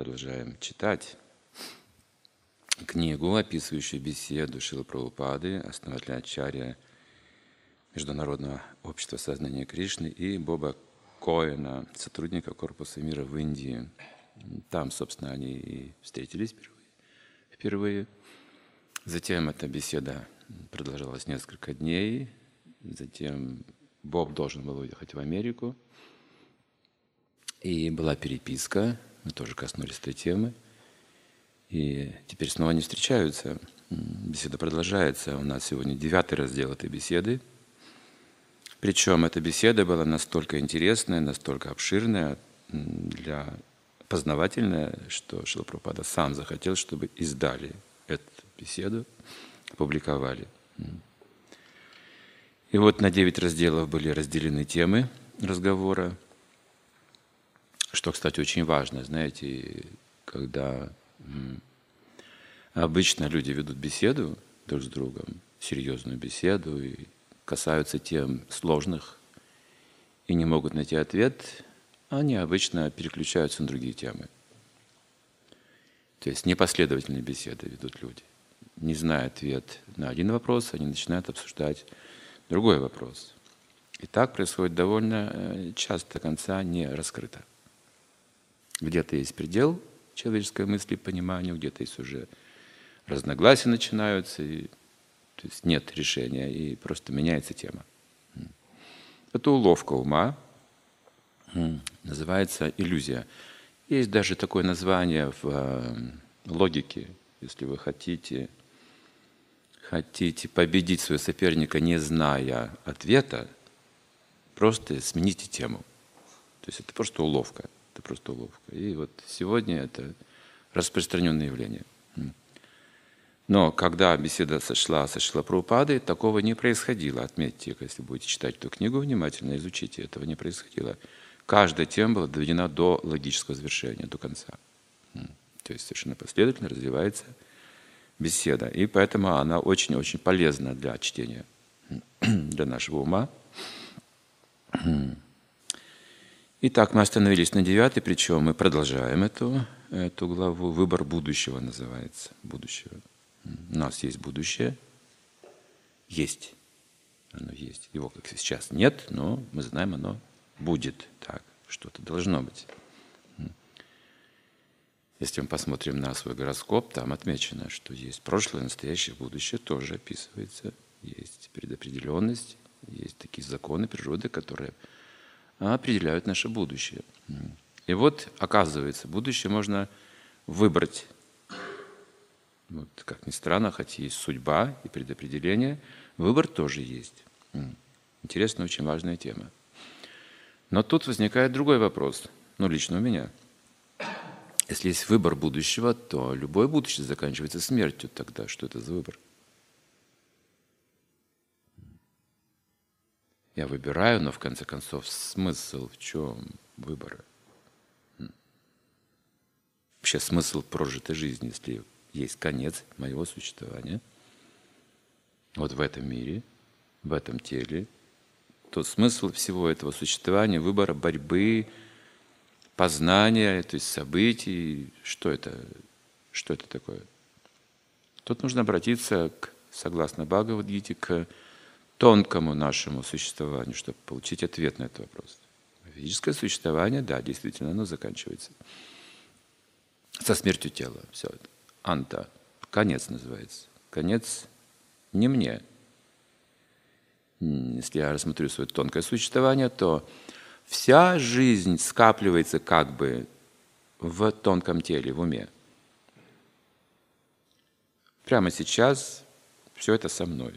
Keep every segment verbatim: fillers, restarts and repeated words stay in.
продолжаем читать книгу, описывающую беседу Шрилы Прабхупады, основателя Ачарья Международного общества сознания Кришны, и Боба Коэна, сотрудника Корпуса мира в Индии. Там, собственно, они и встретились впервые. впервые. Затем эта беседа продолжалась несколько дней. Затем Боб должен был уехать в Америку. И была переписка. Мы тоже коснулись этой темы. И теперь снова они встречаются. Беседа продолжается. У нас сегодня девятый раздел этой беседы. Причем эта беседа была настолько интересная, настолько обширная, для познавательная, что Шрила Прабхупада сам захотел, чтобы издали эту беседу, опубликовали. И вот на девять разделов были разделены темы разговора, что, кстати, очень важно. Знаете, когда обычно люди ведут беседу друг с другом, серьезную беседу, и касаются тем сложных и не могут найти ответ, они обычно переключаются на другие темы. То есть непоследовательные беседы ведут люди. Не зная ответ на один вопрос, они начинают обсуждать другой вопрос. И так происходит довольно часто, до конца не раскрыто. Где-то есть предел человеческой мысли, пониманию, где-то есть уже разногласия начинаются, и, то есть нет решения, и просто меняется тема. Это уловка ума, называется иллюзия. Есть даже такое название в логике, если вы хотите, хотите победить своего соперника, не зная ответа, просто смените тему. То есть это просто уловка. Это просто уловка. И вот сегодня это распространенное явление. Но когда беседа сошла со Шрилой Прабхупадой, такого не происходило. Отметьте, если будете читать эту книгу внимательно, изучите, этого не происходило. Каждая тема была доведена до логического завершения, до конца. То есть совершенно последовательно развивается беседа. И поэтому она очень-очень полезна для чтения, для нашего ума. Итак, мы остановились на девятой, причем мы продолжаем эту, эту главу. Выбор будущего называется. Будущего. У нас есть будущее. Есть. Оно есть. Его, как сейчас, нет, но мы знаем, оно будет. Так, что-то должно быть. Если мы посмотрим на свой гороскоп, там отмечено, что есть прошлое, настоящее, будущее, тоже описывается. Есть предопределенность, есть такие законы природы, которые определяют наше будущее. И вот, оказывается, будущее можно выбрать. Вот, как ни странно, хотя есть судьба и предопределение, выбор тоже есть. Интересная, очень важная тема. Но тут возникает другой вопрос, ну, лично у меня. Если есть выбор будущего, то любое будущее заканчивается смертью. Тогда что это за выбор? Я выбираю, но в конце концов смысл в чем выбора? Вообще смысл прожитой жизни, если есть конец моего существования, вот в этом мире, в этом теле, то смысл всего этого существования, выбора, борьбы, познания, то есть событий, что это, что это такое? Тут нужно обратиться, к, согласно Бхагавад-гите, к тонкому нашему существованию, чтобы получить ответ на этот вопрос. Физическое существование, да, действительно, оно заканчивается со смертью тела. Все это. Анта. Конец называется. Конец не мне. Если я рассмотрю свое тонкое существование, то вся жизнь скапливается как бы в тонком теле, в уме. Прямо сейчас все это со мной.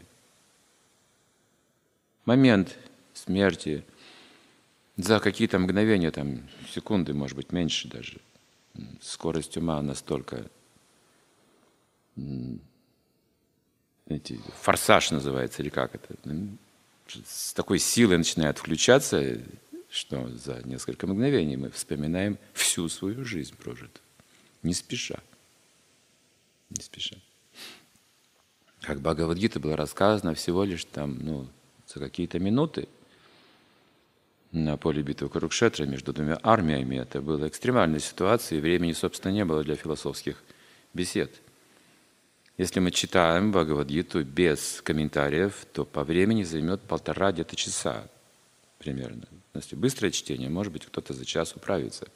Момент смерти за какие-то мгновения, там, секунды, может быть, меньше даже. Скорость ума настолько, знаете, форсаж называется, или как это, с такой силой начинает включаться, что за несколько мгновений мы вспоминаем всю свою жизнь прожитую, не спеша. Не спеша. Как в Бхагавад-гите было рассказано, всего лишь там, ну, за какие-то минуты на поле битвы Курукшетра между двумя армиями. Это была экстремальная ситуация, и времени, собственно, не было для философских бесед. Если мы читаем Бхагавад-гиту без комментариев, то по времени займет полтора где-то часа примерно. Если быстрое чтение, может быть, кто-то за час управится.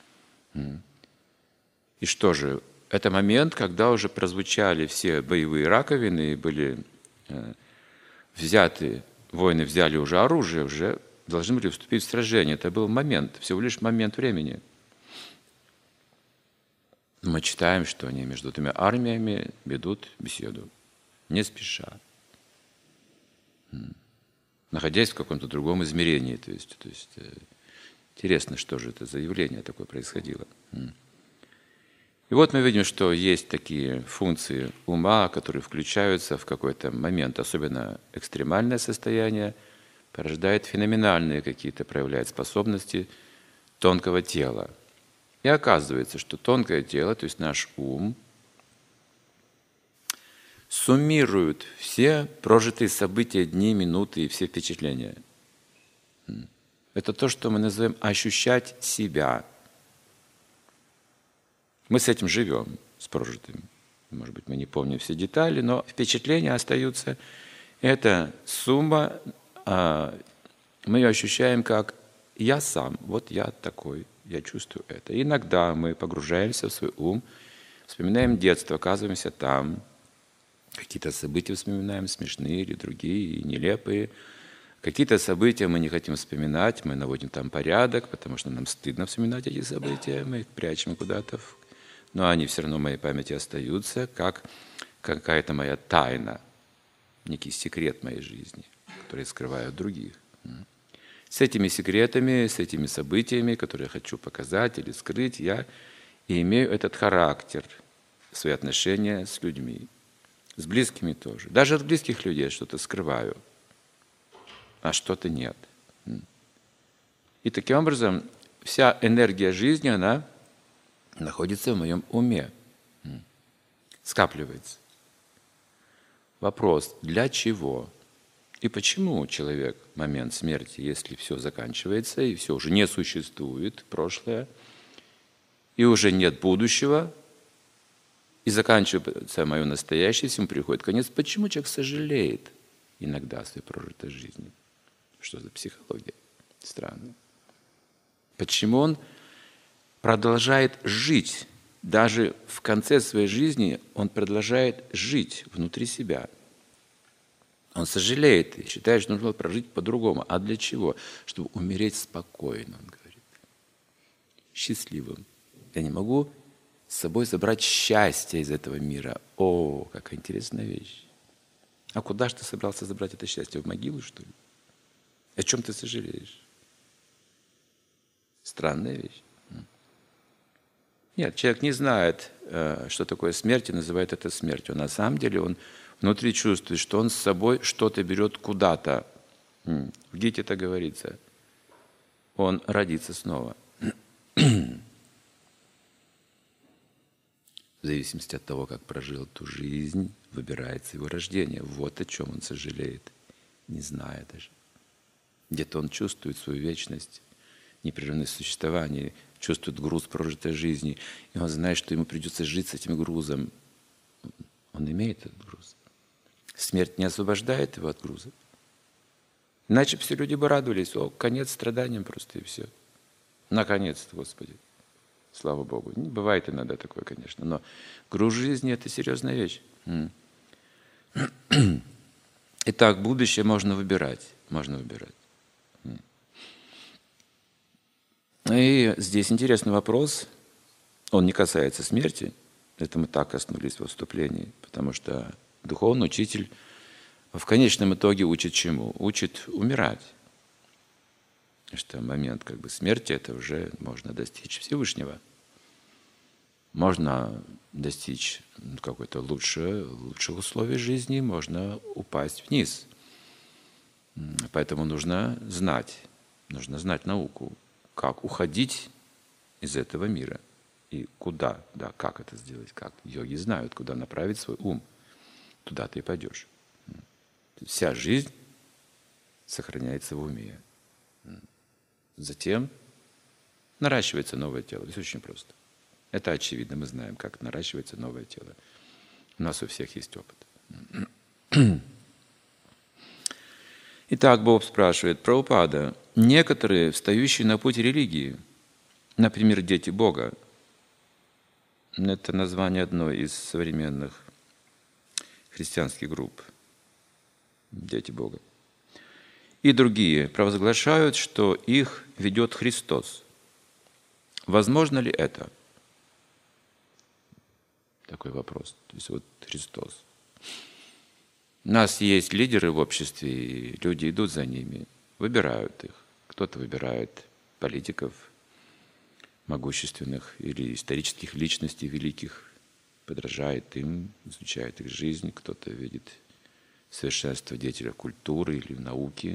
И что же? Это момент, когда уже прозвучали все боевые раковины, и были э, взяты, воины взяли уже оружие, уже должны были вступить в сражение. Это был момент, всего лишь момент времени. Мы читаем, что они между двумя армиями ведут беседу, не спеша, находясь в каком-то другом измерении. То есть, то есть интересно, что же это за явление такое происходило. И вот мы видим, что есть такие функции ума, которые включаются в какой-то момент, особенно экстремальное состояние, порождает феноменальные какие-то, проявляет способности тонкого тела. И оказывается, что тонкое тело, то есть наш ум, суммирует все прожитые события, дни, минуты и все впечатления. Это то, что мы называем ощущать себя. Мы с этим живем, с прожитым. Может быть, мы не помним все детали, но впечатления остаются. Это сумма, мы ее ощущаем как «я сам», вот я такой, я чувствую это. И иногда мы погружаемся в свой ум, вспоминаем детство, оказываемся там, какие-то события вспоминаем, смешные или другие, нелепые. Какие-то события мы не хотим вспоминать, мы наводим там порядок, потому что нам стыдно вспоминать эти события, мы их прячем куда-то, но они все равно в моей памяти остаются, как какая-то моя тайна, некий секрет моей жизни, который я скрываю от других. С этими секретами, с этими событиями, которые я хочу показать или скрыть, я и имею этот характер, свои отношения с людьми, с близкими тоже. Даже от близких людей я что-то скрываю, а что-то нет. И таким образом вся энергия жизни, она находится в моем уме, скапливается. Вопрос, для чего? И почему человек в момент смерти, если все заканчивается, и все уже не существует, прошлое, и уже нет будущего, и заканчивается мое настоящее, всему приходит конец, почему человек сожалеет иногда о своей прожитой жизни? Что за психология? Странно. Почему он продолжает жить? Даже в конце своей жизни он продолжает жить внутри себя. Он сожалеет и считает, что нужно прожить по-другому. А для чего? Чтобы умереть спокойно, он говорит. Счастливым. Я не могу с собой забрать счастье из этого мира. О, какая интересная вещь. А куда же ты собрался забрать это счастье? В могилу, что ли? О чем ты сожалеешь? Странная вещь. Нет, человек не знает, что такое смерть, и называет это смертью. На самом деле он внутри чувствует, что он с собой что-то берет куда-то. В Гите это говорится. Он родится снова. В зависимости от того, как прожил эту жизнь, выбирается его рождение. Вот о чем он сожалеет, не зная даже. Где-то он чувствует свою вечность, непрерывное существование, чувствует груз прожитой жизни, и он знает, что ему придется жить с этим грузом. Он имеет этот груз. Смерть не освобождает его от груза. Иначе все люди бы радовались, о, конец страданиям просто и все. Наконец-то, Господи. Слава Богу. Бывает иногда такое, конечно, но груз жизни – это серьезная вещь. Итак, будущее можно выбирать. Можно выбирать. И здесь интересный вопрос. Он не касается смерти. Это мы так коснулись во вступлении. Потому что духовный учитель в конечном итоге учит чему? Учит умирать. Потому что момент как бы смерти – это уже можно достичь Всевышнего. Можно достичь какой-то лучше, лучших условий жизни, можно упасть вниз. Поэтому нужно знать, нужно знать науку, как уходить из этого мира и куда, да, как это сделать, как. Йоги знают, куда направить свой ум. Туда ты и пойдешь. Вся жизнь сохраняется в уме. Затем наращивается новое тело. Все очень просто. Это очевидно, мы знаем, как наращивается новое тело. У нас у всех есть опыт. Итак, Боб спрашивает: Прабхупада, некоторые, встающие на путь религии, например, дети Бога, это название одной из современных христианских групп, дети Бога, и другие провозглашают, что их ведет Христос. Возможно ли это? Такой вопрос. То есть вот Христос. У нас есть лидеры в обществе, и люди идут за ними, выбирают их. Кто-то выбирает политиков, могущественных или исторических личностей великих, подражает им, изучает их жизнь. Кто-то видит совершенство деятелей культуры или науки.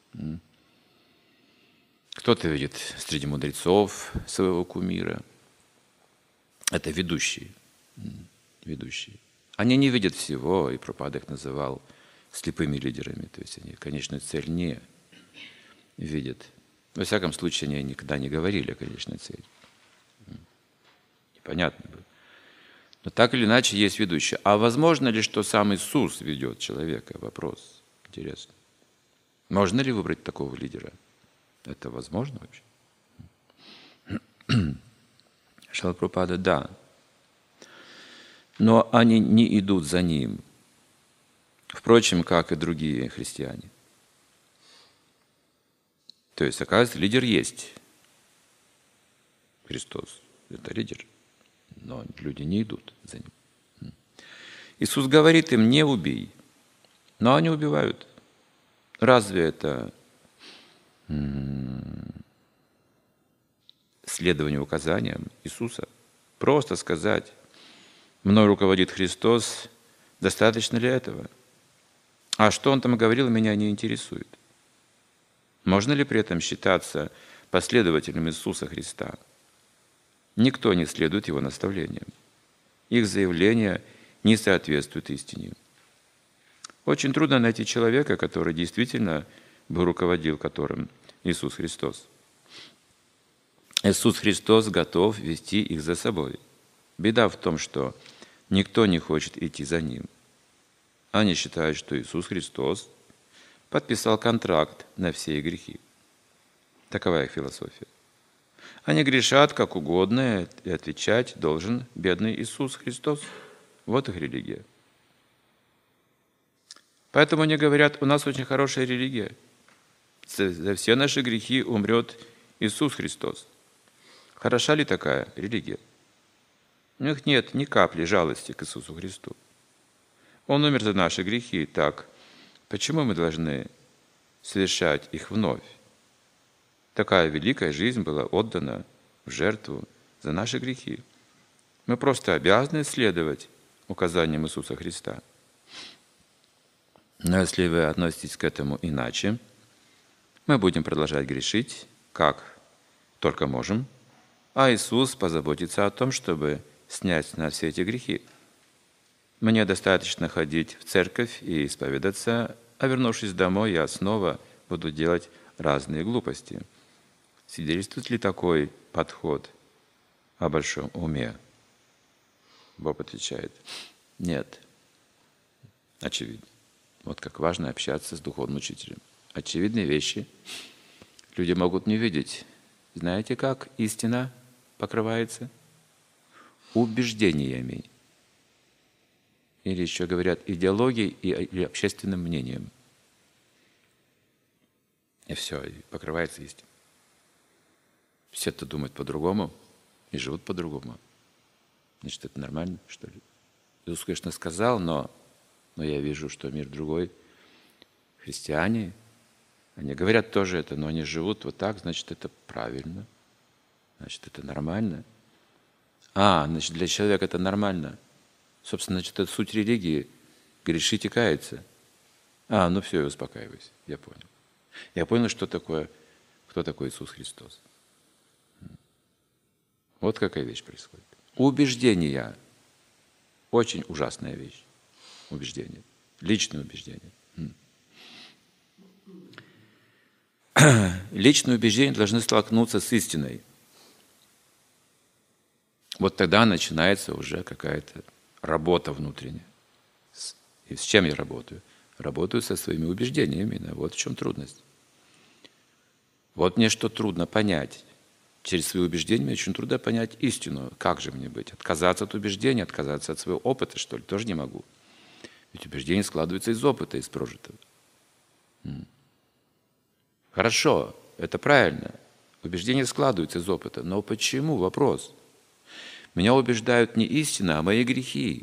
Кто-то видит среди мудрецов своего кумира. Это ведущие. ведущие. Они не видят всего, и Прабхупада их называл слепыми лидерами. То есть они конечную цель не видят. Во всяком случае, они никогда не говорили о конечной цели. Непонятно было. Но так или иначе есть ведущие. А возможно ли, что сам Иисус ведет человека? Вопрос интересный. Можно ли выбрать такого лидера? Это возможно вообще? Шрила Прабхупада: да. Но они не идут за ним. Впрочем, как и другие христиане. То есть, оказывается, лидер есть. Христос – это лидер. Но люди не идут за ним. Иисус говорит им: не убей. Но они убивают. Разве это следование указаниям Иисуса? Просто сказать: мной руководит Христос, достаточно ли этого? А что Он там говорил, меня не интересует. Можно ли при этом считаться последователем Иисуса Христа? Никто не следует Его наставлениям. Их заявления не соответствуют истине. Очень трудно найти человека, который действительно бы руководил которым Иисус Христос. Иисус Христос готов вести их за собой. Беда в том, что никто не хочет идти за Ним. Они считают, что Иисус Христос подписал контракт на все их грехи. Такова их философия. Они грешат как угодно, и отвечать должен бедный Иисус Христос. Вот их религия. Поэтому они говорят: у нас очень хорошая религия. За все наши грехи умрет Иисус Христос. Хороша ли такая религия? У них нет ни капли жалости к Иисусу Христу. Он умер за наши грехи. Так почему мы должны совершать их вновь? Такая великая жизнь была отдана в жертву за наши грехи. Мы просто обязаны следовать указаниям Иисуса Христа. Но если вы относитесь к этому иначе, мы будем продолжать грешить, как только можем, а Иисус позаботится о том, чтобы снять с нас все эти грехи. Мне достаточно ходить в церковь и исповедаться, а вернувшись домой, я снова буду делать разные глупости. Свидетельствует ли такой подход о большом уме? Боб отвечает: нет. Очевидно. Вот как важно общаться с духовным учителем. Очевидные вещи люди могут не видеть. Знаете, как истина покрывается? Убеждениями. Или еще говорят идеологией или общественным мнением. И все, и покрывается истина. Все-то думают по-другому и живут по-другому. Значит, это нормально, что ли? Иисус, конечно, сказал, но, но я вижу, что мир другой. Христиане, они говорят тоже это, но они живут вот так, значит, это правильно. Значит, это нормально. А, значит, для человека это нормально. Собственно, значит, это суть религии. Грешить и каяться. А, ну все, я успокаиваюсь. Я понял. Я понял, что такое, кто такой Иисус Христос. Вот какая вещь происходит. Убеждения. Очень ужасная вещь. Убеждение. Личное убеждение. личные убеждения должны столкнуться с истиной. Вот тогда начинается уже какая-то работа внутренняя. И с чем я работаю? Работаю со своими убеждениями. Именно. Вот в чем трудность. Вот мне что трудно понять. Через свои убеждения мне очень трудно понять истину. Как же мне быть? Отказаться от убеждений, отказаться от своего опыта, что ли? Тоже не могу. Ведь убеждение складывается из опыта, из прожитого. Хорошо, это правильно. Убеждения складываются из опыта. Но почему? Вопрос. Меня убеждают не истина, а мои грехи.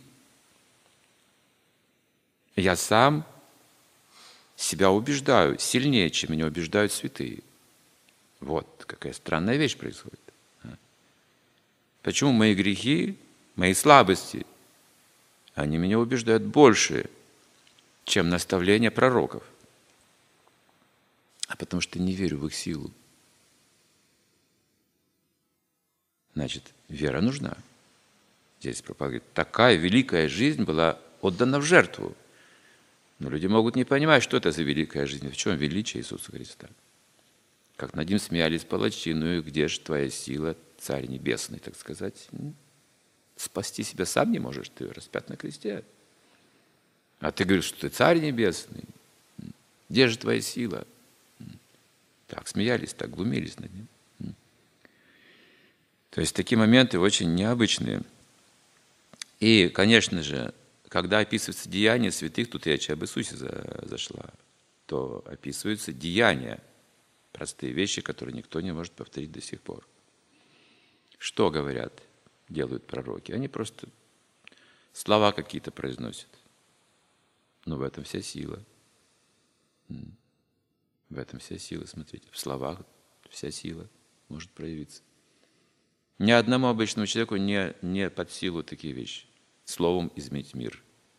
Я сам себя убеждаю сильнее, чем меня убеждают святые. Вот какая странная вещь происходит. Почему мои грехи, мои слабости, они меня убеждают больше, чем наставления пророков? А потому что не верю в их силу. Значит, вера нужна. Здесь проповедует. Такая великая жизнь была отдана в жертву. Но люди могут не понимать, что это за великая жизнь, в чем величие Иисуса Христа. Как над ним смеялись палачи, ну и где же твоя сила, Царь Небесный, так сказать? Спасти себя сам не можешь, ты распят на кресте. А ты говоришь, что ты Царь Небесный. Где же твоя сила? Так смеялись, так глумились над ним. То есть такие моменты очень необычные. И, конечно же, когда описывается деяния святых, тут речь об Иисусе зашла, то описываются деяния, простые вещи, которые никто не может повторить до сих пор. Что говорят, делают пророки? Они просто слова какие-то произносят. Но в этом вся сила. В этом вся сила, смотрите. В словах вся сила может проявиться. Ни одному обычному человеку не, не под силу такие вещи. Словом изменить мир.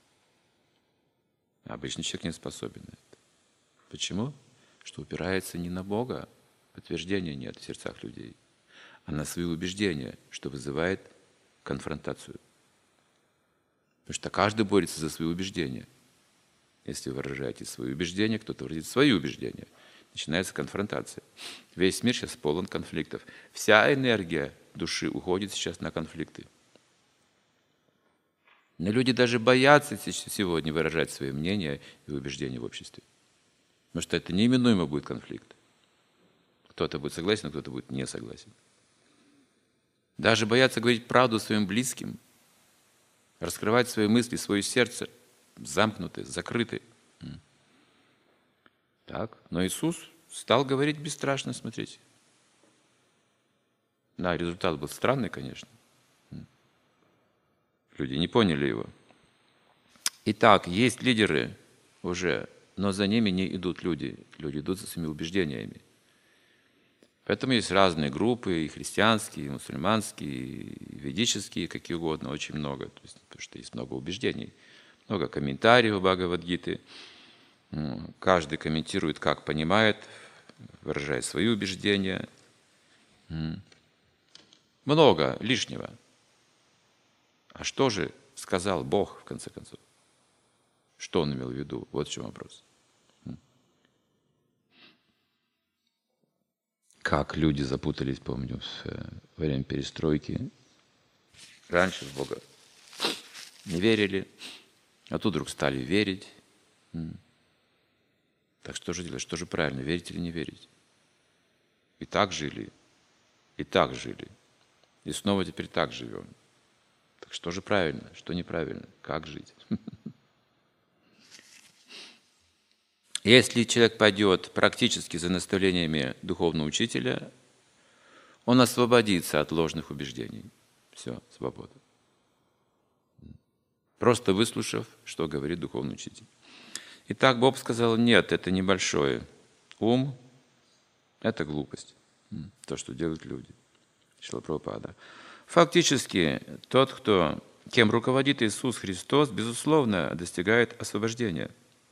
Обычный человек не способен на это. Почему? Что упирается не на Бога, подтверждения нет в сердцах людей, а на свои убеждения, что вызывает конфронтацию. Потому что каждый борется за свои убеждения. Если вы выражаете свои убеждения, кто-то выразит свои убеждения. Начинается конфронтация. Весь мир сейчас полон конфликтов. Вся энергия души уходит сейчас на конфликты. Но люди даже боятся сегодня выражать свои мнения и убеждения в обществе. Потому что это неименуемо будет конфликт. Кто-то будет согласен, а кто-то будет не согласен. Даже боятся говорить правду своим близким, раскрывать свои мысли, свое сердце, замкнуты, закрыты. Так, но Иисус стал говорить бесстрашно, смотрите. Да, результат был странный, конечно. Люди не поняли его. Итак, есть лидеры уже, но за ними не идут люди. Люди идут за своими убеждениями. Поэтому есть разные группы, и христианские, и мусульманские, и ведические, какие угодно, очень много. То есть, потому что есть много убеждений, много комментариев Бхагавад-гиты. Каждый комментирует, как понимает, выражает свои убеждения. Много лишнего. А что же сказал Бог, в конце концов? Что Он имел в виду? Вот в чем вопрос. Как люди запутались, помню, во время перестройки. Раньше в Бога не верили, а тут вдруг стали верить. Так что же делать? Что же правильно, верить или не верить? И так жили, и так жили. И снова теперь так живем. Так что же правильно, что неправильно? Как жить? Если человек пойдет практически за наставлениями духовного учителя, он освободится от ложных убеждений. Все, свобода. Просто выслушав, что говорит духовный учитель. Итак, Боб сказал, нет, это небольшой ум, это глупость. То, что делают люди. Шрила Прабхупада. Фактически, тот, кто, кем руководит Иисус Христос, безусловно, достигает освобождения.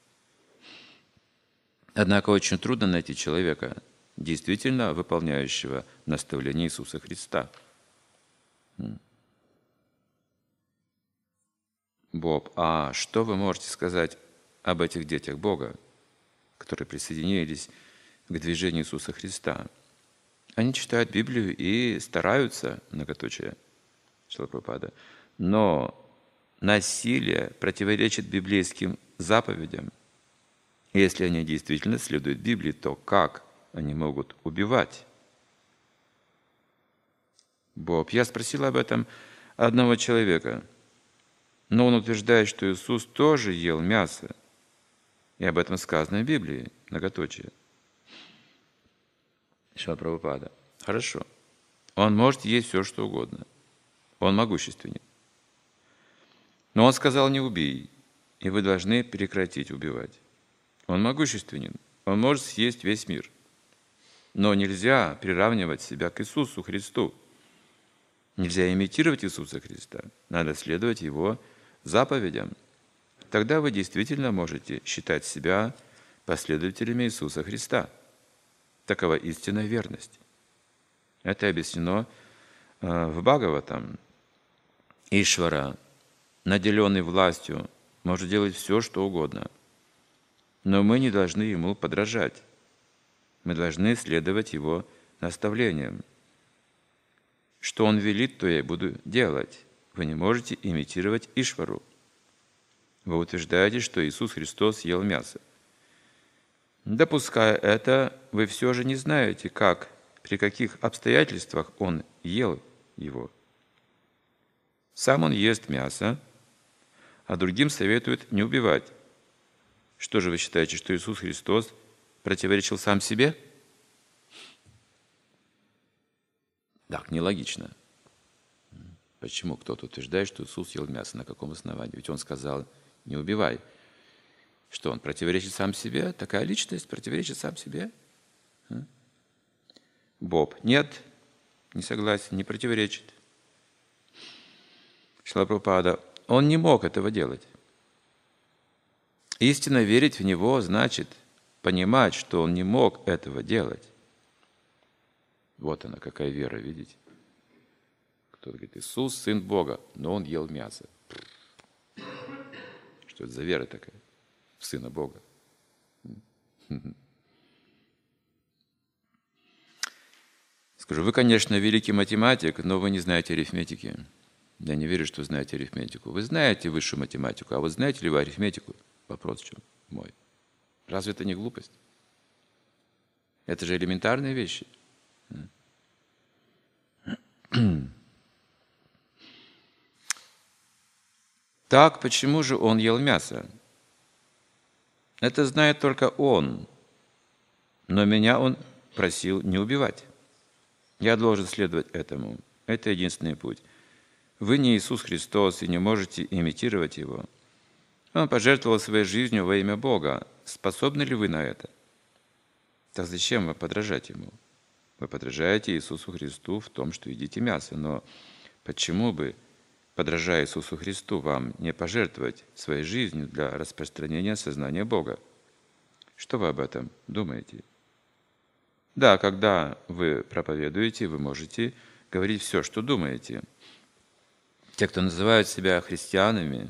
Однако очень трудно найти человека, действительно выполняющего наставление Иисуса Христа. Боб, а что вы можете сказать об этих детях Бога, которые присоединились к движению Иисуса Христа. Они читают Библию и стараются, многоточие, Шрила Прабхупада, но насилие противоречит библейским заповедям. И если они действительно следуют Библии, то как они могут убивать? Боб, я спросил об этом одного человека, но он утверждает, что Иисус тоже ел мясо. И об этом сказано в Библии, многоточие. Шрила Прабхупада. Хорошо. Он может есть все, что угодно. Он могущественен. Но он сказал: не убей, и вы должны прекратить убивать. Он могущественен. Он может съесть весь мир. Но нельзя приравнивать себя к Иисусу Христу. Нельзя имитировать Иисуса Христа. Надо следовать Его заповедям. Тогда вы действительно можете считать себя последователями Иисуса Христа. Такова истинная верность. Это объяснено в Бхагаватам. Ишвара, наделенный властью, может делать все, что угодно. Но мы не должны Ему подражать. Мы должны следовать Его наставлениям. Что Он велит, то я и буду делать. Вы не можете имитировать Ишвару. Вы утверждаете, что Иисус Христос ел мясо. Допуская это, вы все же не знаете, как, при каких обстоятельствах Он ел его. Сам Он ест мясо, а другим советует не убивать. Что же вы считаете, что Иисус Христос противоречил сам себе? Так, нелогично. Почему кто-то утверждает, что Иисус ел мясо? На каком основании? Ведь Он сказал: не убивай. Что, Он противоречит сам себе? Такая личность противоречит сам себе? Боб. Нет, не согласен, не противоречит. Шрила Прабхупада. Он не мог этого делать. Истинно верить в Него значит понимать, что Он не мог этого делать. Вот она, какая вера, видите? Кто-то говорит: Иисус, Сын Бога, но Он ел мясо. Что это за вера такая? В Сына Бога. Скажу, вы, конечно, великий математик, но вы не знаете арифметики. Я не верю, что вы знаете арифметику. Вы знаете высшую математику, а вот знаете ли вы арифметику? Вопрос в чем мой. Разве это не глупость? Это же элементарные вещи. Так, почему же он ел мясо? Это знает только он. Но меня он просил не убивать. Я должен следовать этому. Это единственный путь. Вы не Иисус Христос и не можете имитировать Его. Он пожертвовал своей жизнью во имя Бога. Способны ли вы на это? Так зачем вы подражать Ему? Вы подражаете Иисусу Христу в том, что едите мясо. Но почему бы, подражая Иисусу Христу, вам не пожертвовать своей жизнью для распространения сознания Бога? Что вы об этом думаете? Да, когда вы проповедуете, вы можете говорить все, что думаете. Те, кто называют себя христианами,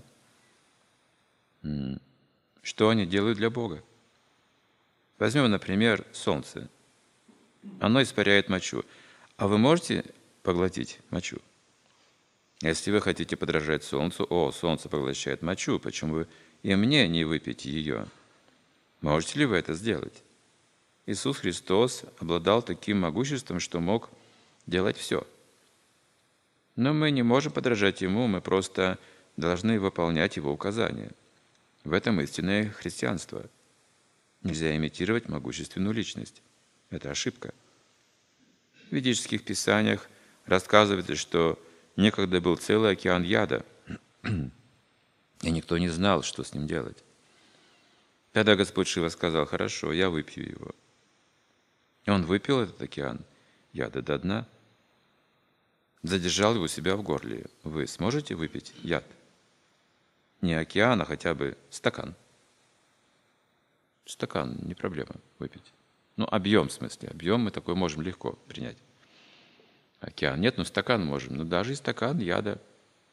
что они делают для Бога? Возьмем, например, солнце. Оно испаряет мочу. А вы можете поглотить мочу? Если вы хотите подражать солнцу, о, солнце поглощает мочу, почему вы и мне не выпить ее? Можете ли вы это сделать? Иисус Христос обладал таким могуществом, что мог делать все. Но мы не можем подражать Ему, мы просто должны выполнять Его указания. В этом истинное христианство. Нельзя имитировать могущественную личность. Это ошибка. В ведических писаниях рассказывается, что некогда был целый океан яда, и никто не знал, что с ним делать. Тогда Господь Шива сказал: хорошо, я выпью его. И он выпил этот океан яда до дна, задержал его у себя в горле. Вы сможете выпить яд? Не океан, а хотя бы стакан. Стакан, не проблема выпить. Ну, объем, в смысле, объем мы такой можем легко принять. Океан нет, но стакан можем. Но даже и стакан яда.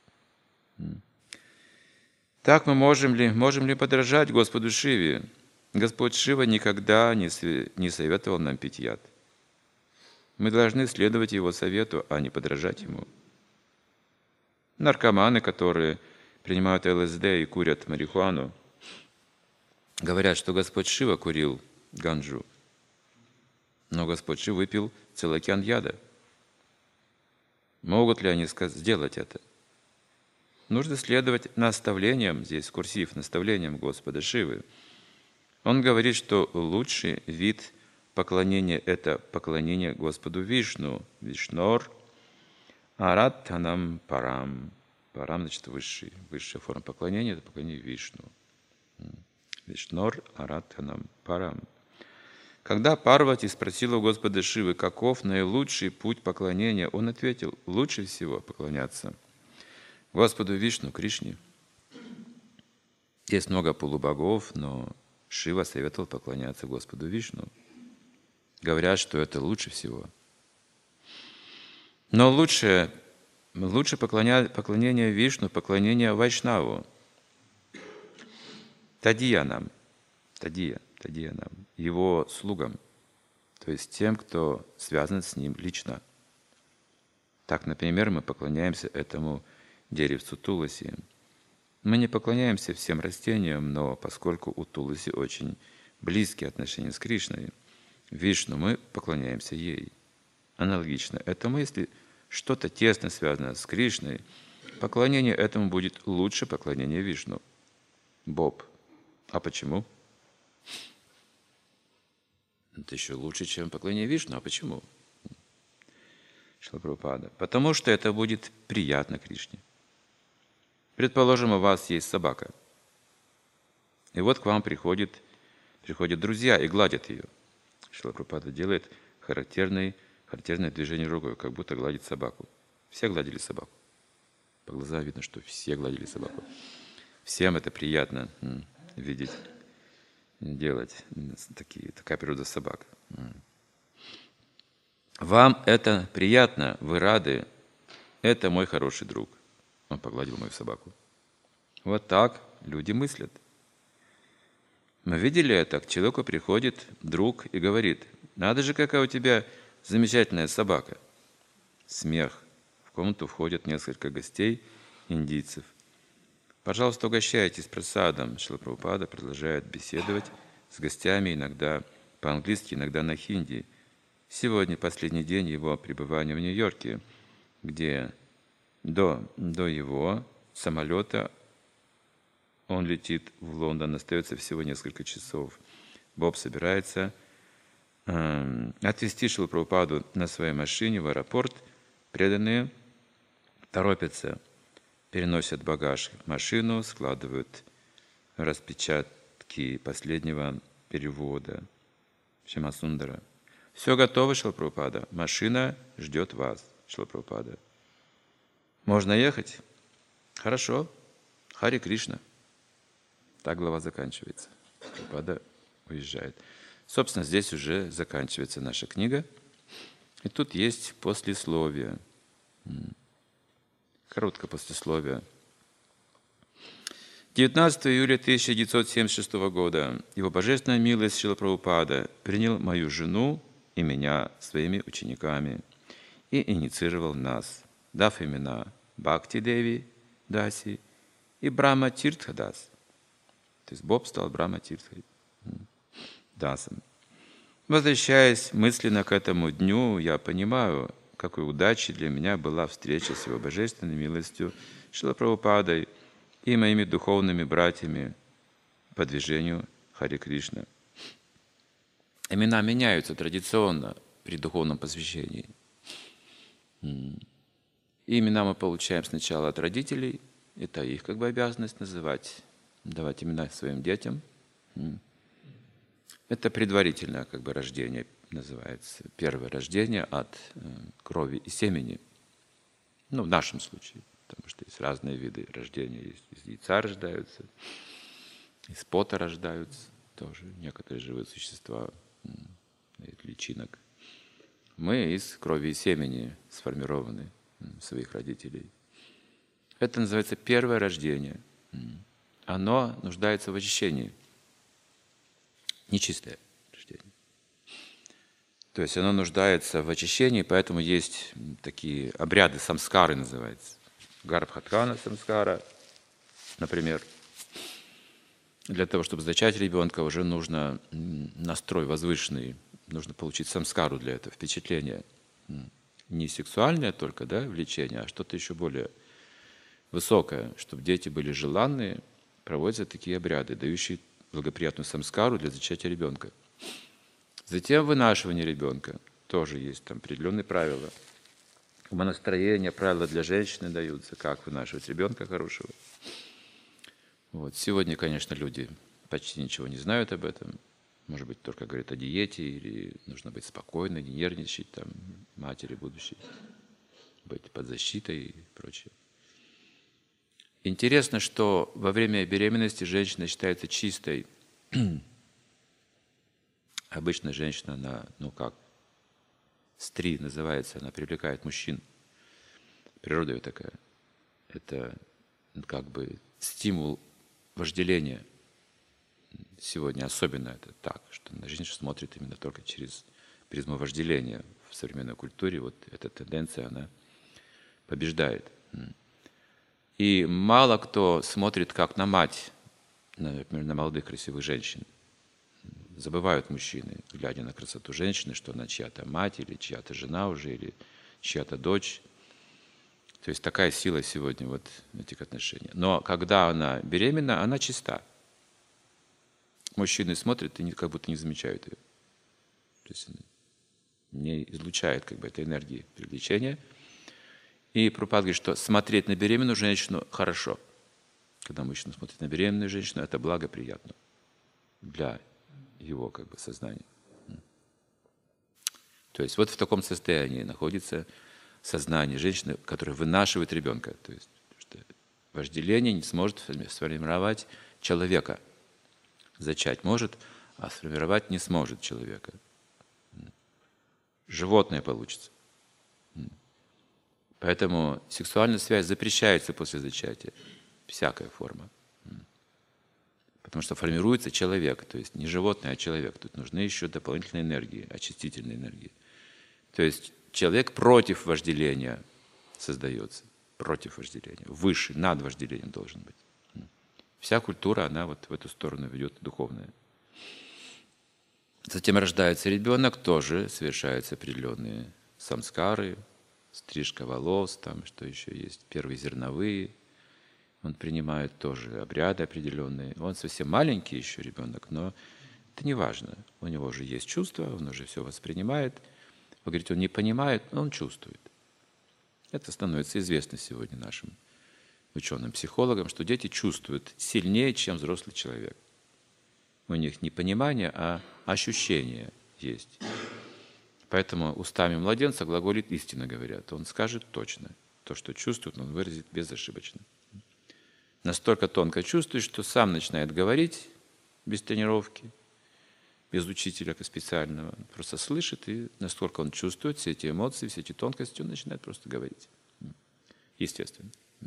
Так мы можем ли, можем ли подражать Господу Шиве? Господь Шива никогда не советовал нам пить яд. Мы должны следовать Его совету, а не подражать Ему. Наркоманы, которые принимают ЛСД и курят марихуану, говорят, что Господь Шива курил ганджу, но Господь Шива выпил целый океан яда. Могут ли они сделать это? Нужно следовать наставлениям, здесь курсив, наставлениям Господа Шивы. Он говорит, что лучший вид поклонения – это поклонение Господу Вишну. Вишнор Аратханам Парам. Парам значит высший. Высшая форма поклонения – это поклонение Вишну. Вишнор Аратханам Парам. Когда Парвати спросила у Господа Шивы, каков наилучший путь поклонения, он ответил: лучше всего поклоняться Господу Вишну, Кришне. Есть много полубогов, но Шива советовал поклоняться Господу Вишну. Говорят, что это лучше всего. Но лучше, лучше поклоня, поклонение Вишну, поклонение Вайшнаву. Тадиянам, Тадия, Тадиянам, его слугам, то есть тем, кто связан с ним лично. Так, например, мы поклоняемся этому деревцу Туласи. Мы не поклоняемся всем растениям, но поскольку у Туласи очень близкие отношения с Кришной, Вишну, мы поклоняемся ей. Аналогично этому, если что-то тесно связано с Кришной, поклонение этому будет лучше поклонения Вишну. Боб. А почему? Это еще лучше, чем поклонение Вишну. А почему? Шрила Прабхупада. Потому что это будет приятно Кришне. Предположим, у вас есть собака. И вот к вам приходит, приходят друзья и гладят ее. Шрила Прабхупада делает характерный, характерное движение рукой, как будто гладит собаку. Все гладили собаку. По глазам видно, что все гладили собаку. Всем это приятно видеть, делать. Такие, такая природа собак. Вам это приятно, вы рады. Это мой хороший друг. Он погладил мою собаку. Вот так люди мыслят. Мы видели это. К человеку приходит друг и говорит: надо же, какая у тебя замечательная собака. Смех. В комнату входят несколько гостей, индийцев. Пожалуйста, угощайтесь прасадом. Шрила Прабхупада продолжает беседовать с гостями, иногда по-английски, иногда на хинди. Сегодня последний день его пребывания в Нью-Йорке, где до, до его самолета он летит в Лондон, остается всего несколько часов. Боб собирается э, отвезти Шрилу Прабхупаду на своей машине в аэропорт. Преданные торопятся, переносят багаж в машину, складывают распечатки последнего перевода Шьямасундара. Все готово, Шрила Прабхупада. Машина ждет вас, Шрила Прабхупада. Можно ехать? Хорошо. Харе Кришна. Так глава заканчивается. Прабхупада уезжает. Собственно, здесь уже заканчивается наша книга. И тут есть послесловие. Короткое послесловие. девятнадцатого июля тысяча девятьсот семьдесят шестого года Его Божественная милость Шрила Прабхупада принял мою жену и меня своими учениками и инициировал нас, дав имена Бхакти Деви Даси и Брахма Тиртха Дас. То есть Боб стал Брахма Тиртхой Дасом. Возвращаясь мысленно к этому дню, я понимаю, какой удачей для меня была встреча с Его Божественной милостью Шрилой Прабхупадой и моими духовными братьями по движению Харе Кришна. Имена меняются традиционно при духовном посвящении. И имена мы получаем сначала от родителей, это их как бы обязанность называть, давать имена своим детям. Это предварительное как бы рождение, называется первое рождение от крови и семени. Ну, в нашем случае, потому что есть разные виды рождения. Есть из яйца рождаются, из пота рождаются тоже некоторые живые существа, личинок. Мы из крови и семени сформированы своих родителей. Это называется первое рождение. Оно нуждается в очищении. нечистое рождение. То есть оно нуждается в очищении, поэтому есть такие обряды, самскары называются. Гарбхаткана самскара, например. Для того, чтобы зачать ребенка, уже нужно настрой возвышенный, нужно получить самскару для этого, впечатление. Не сексуальное только, да, влечение, а что-то еще более высокое, чтобы дети были желанные, проводятся такие обряды, дающие благоприятную самскару для зачатия ребенка. Затем вынашивание ребенка. Тоже есть там определенные правила. Умонастроение, правила для женщины даются, как вынашивать ребенка хорошего. Вот. Сегодня, конечно, люди почти ничего не знают об этом. Может быть, только говорят о диете, или нужно быть спокойной, не нервничать, там, матери будущей, быть под защитой и прочее. Интересно, что во время беременности женщина считается чистой. Обычно женщина, она, ну как, стри называется, она привлекает мужчин. Природа ее такая. Это как бы стимул вожделения. Сегодня особенно это так, что на женщину смотрит именно только через призму вожделения. В современной культуре вот эта тенденция, она побеждает. И мало кто смотрит как на мать, например, на молодых красивых женщин. Забывают мужчины, глядя на красоту женщины, что она чья-то мать, или чья-то жена уже, или чья-то дочь. То есть такая сила сегодня вот этих отношений. Но когда она беременна, она чиста. Мужчины смотрят и как будто не замечают ее. То есть не излучает как бы этой энергии привлечения. И Прабхупада говорит, что смотреть на беременную женщину хорошо. Когда мужчина смотрит на беременную женщину, это благоприятно для его как бы сознания. То есть вот в таком состоянии находится сознание женщины, которая вынашивает ребенка. То есть что вожделение не сможет сформировать человека. Зачать может, а сформировать не сможет человека. Животное получится. Поэтому сексуальная связь запрещается после зачатия. Всякая форма. Потому что формируется человек, то есть не животное, а человек. Тут нужны еще дополнительные энергии, очистительные энергии. То есть человек против вожделения создается. Против вожделения. Выше, над вожделением должен быть. Вся культура, она вот в эту сторону ведет, духовная. Затем рождается ребенок, тоже совершаются определенные самскары, стрижка волос, там что еще есть, первые зерновые. Он принимает тоже обряды определенные. Он совсем маленький еще ребенок, но это не важно. У него уже есть чувства, он уже все воспринимает. Вы говорите, он не понимает, но он чувствует. Это становится известно сегодня нашим ученым-психологам, что дети чувствуют сильнее, чем взрослый человек. У них не понимание, а ощущение есть. Поэтому устами младенца глаголит истинно, говорят. Он скажет точно. То, что чувствует, он выразит безошибочно. Настолько тонко чувствует, что сам начинает говорить без тренировки, без учителя специального. Он просто слышит, и настолько он чувствует все эти эмоции, все эти тонкости, он начинает просто говорить. Естественно.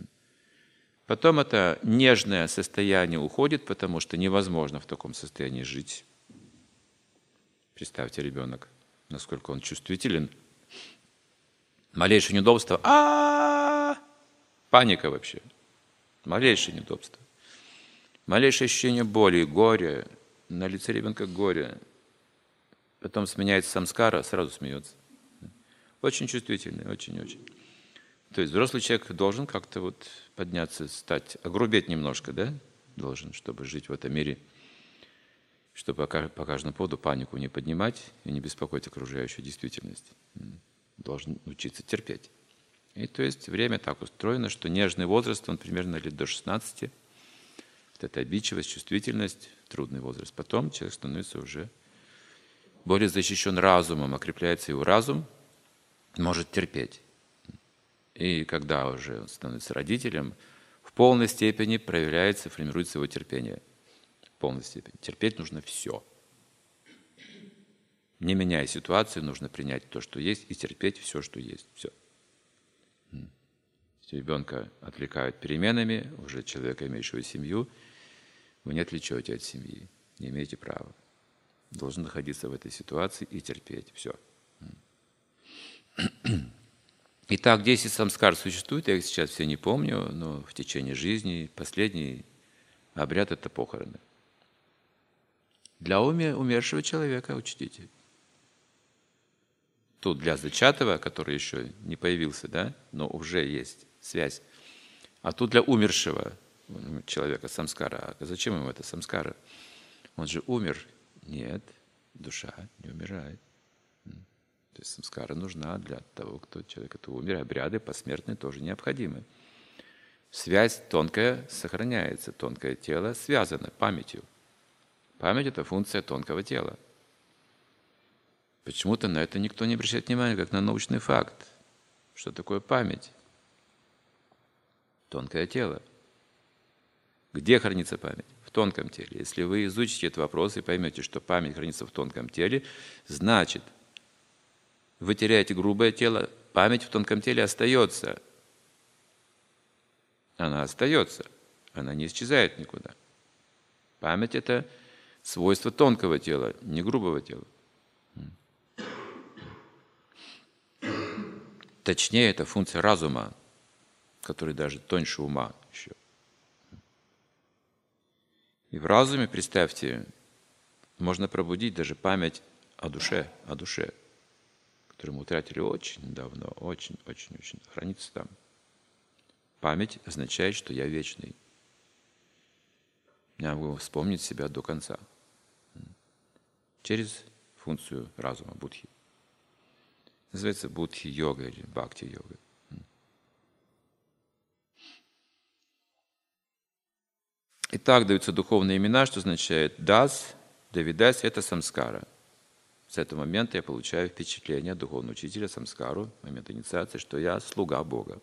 Потом это нежное состояние уходит, потому что невозможно в таком состоянии жить. Представьте, ребенок, насколько он чувствителен. Малейшее неудобство, а паника вообще. Малейшее неудобство. Малейшее ощущение боли, горя, на лице ребенка горе. Потом сменяется самскара, сразу смеется. Очень чувствительный, очень-очень. То есть взрослый человек должен как-то вот подняться, стать, огрубеть немножко, да? Должен, чтобы жить в этом мире, чтобы по каждому поводу панику не поднимать и не беспокоить окружающую действительность. Должен учиться терпеть. И то есть время так устроено, что нежный возраст, он примерно лет до шестнадцати. Вот эта обидчивость, чувствительность, трудный возраст. Потом человек становится уже более защищен разумом, окрепляется его разум, может терпеть. И когда уже он становится родителем, в полной степени проявляется, формируется его терпение. В полной степени. Терпеть нужно все. Не меняя ситуацию, нужно принять то, что есть, и терпеть все, что есть. Все. Если ребенка отвлекают переменами, уже человека, имеющего семью, вы не отвлечете от семьи, не имеете права. должен находиться в этой ситуации и терпеть. Все. Итак, десять самскар существует, я их сейчас все не помню, но в течение жизни последний обряд – это похороны. Для умершего человека, учтите. Тут для зачатого, который еще не появился, да, но уже есть связь. А тут для умершего человека самскара. А зачем ему это самскара? Он же умер. Нет, душа не умирает. То есть самскара нужна для того, кто человек это умер. Обряды посмертные тоже необходимы. Связь тонкая сохраняется. Тонкое тело связано памятью. Память – это функция тонкого тела. Почему-то на это никто не обращает внимания, как на научный факт. Что такое память? Тонкое тело. Где хранится память? В тонком теле. Если вы изучите этот вопрос и поймете, что память хранится в тонком теле, значит, вы теряете грубое тело, память в тонком теле остается. Она остается. Она не исчезает никуда. Память – это свойство тонкого тела, не грубого тела. Точнее, это функция разума, который даже тоньше ума еще. И в разуме, представьте, можно пробудить даже память о душе, о душе, которую мы утратили очень давно, очень-очень-очень, хранится там. Память означает, что я вечный. Я могу вспомнить себя до конца. Через функцию разума, будхи. Называется будхи-йога или бхакти-йога. Итак, даются духовные имена, что означает «дас», «давидас» – это самскара. С этого момента я получаю впечатление от духовного учителя, самскару, в момент инициации, что я слуга Бога.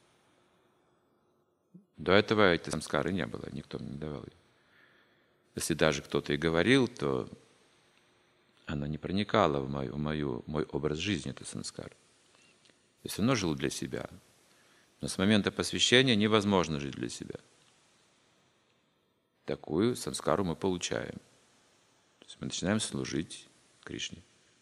До этого этой самскары не было, никто мне не давал ее. Если даже кто-то и говорил, то она не проникала в мою, в мою, мой образ жизни, это самскара. То есть оно жило для себя. Но с момента посвящения невозможно жить для себя. Такую самскару мы получаем. То есть мы начинаем служить Кришне.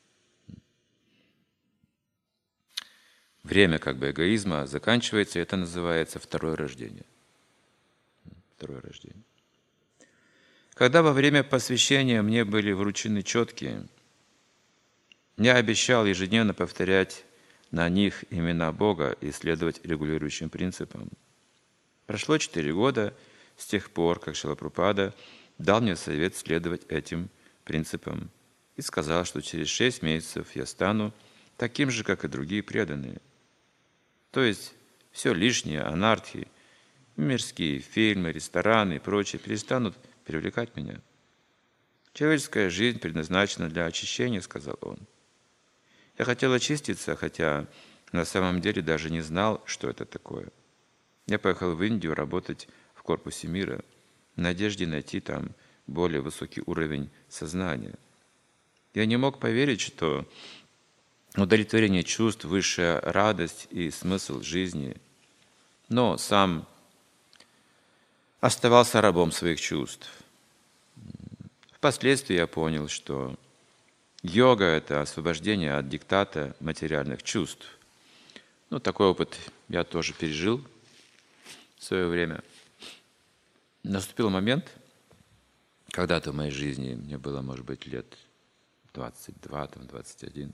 Время как бы эгоизма заканчивается, и это называется второе рождение. Второе рождение. Когда во время посвящения мне были вручены четки, я обещал ежедневно повторять на них имена Бога и следовать регулирующим принципам. Прошло четыре года с тех пор, как Шрила Прабхупада дал мне совет следовать этим принципам и сказал, что через шесть месяцев я стану таким же, как и другие преданные. То есть все лишнее, анархии, мирские фильмы, рестораны и прочее перестанут привлекать меня. Человеческая жизнь предназначена для очищения, сказал он. Я хотел очиститься, хотя на самом деле даже не знал, что это такое. Я поехал в Индию работать в корпусе мира в надежде найти там более высокий уровень сознания. Я не мог поверить, что удовлетворение чувств, высшая радость и смысл жизни, но сам оставался рабом своих чувств. Впоследствии я понял, что йога – это освобождение от диктата материальных чувств. Ну, такой опыт я тоже пережил в свое время. Наступил момент, когда-то в моей жизни, мне было, может быть, лет двадцать два, там, двадцать один,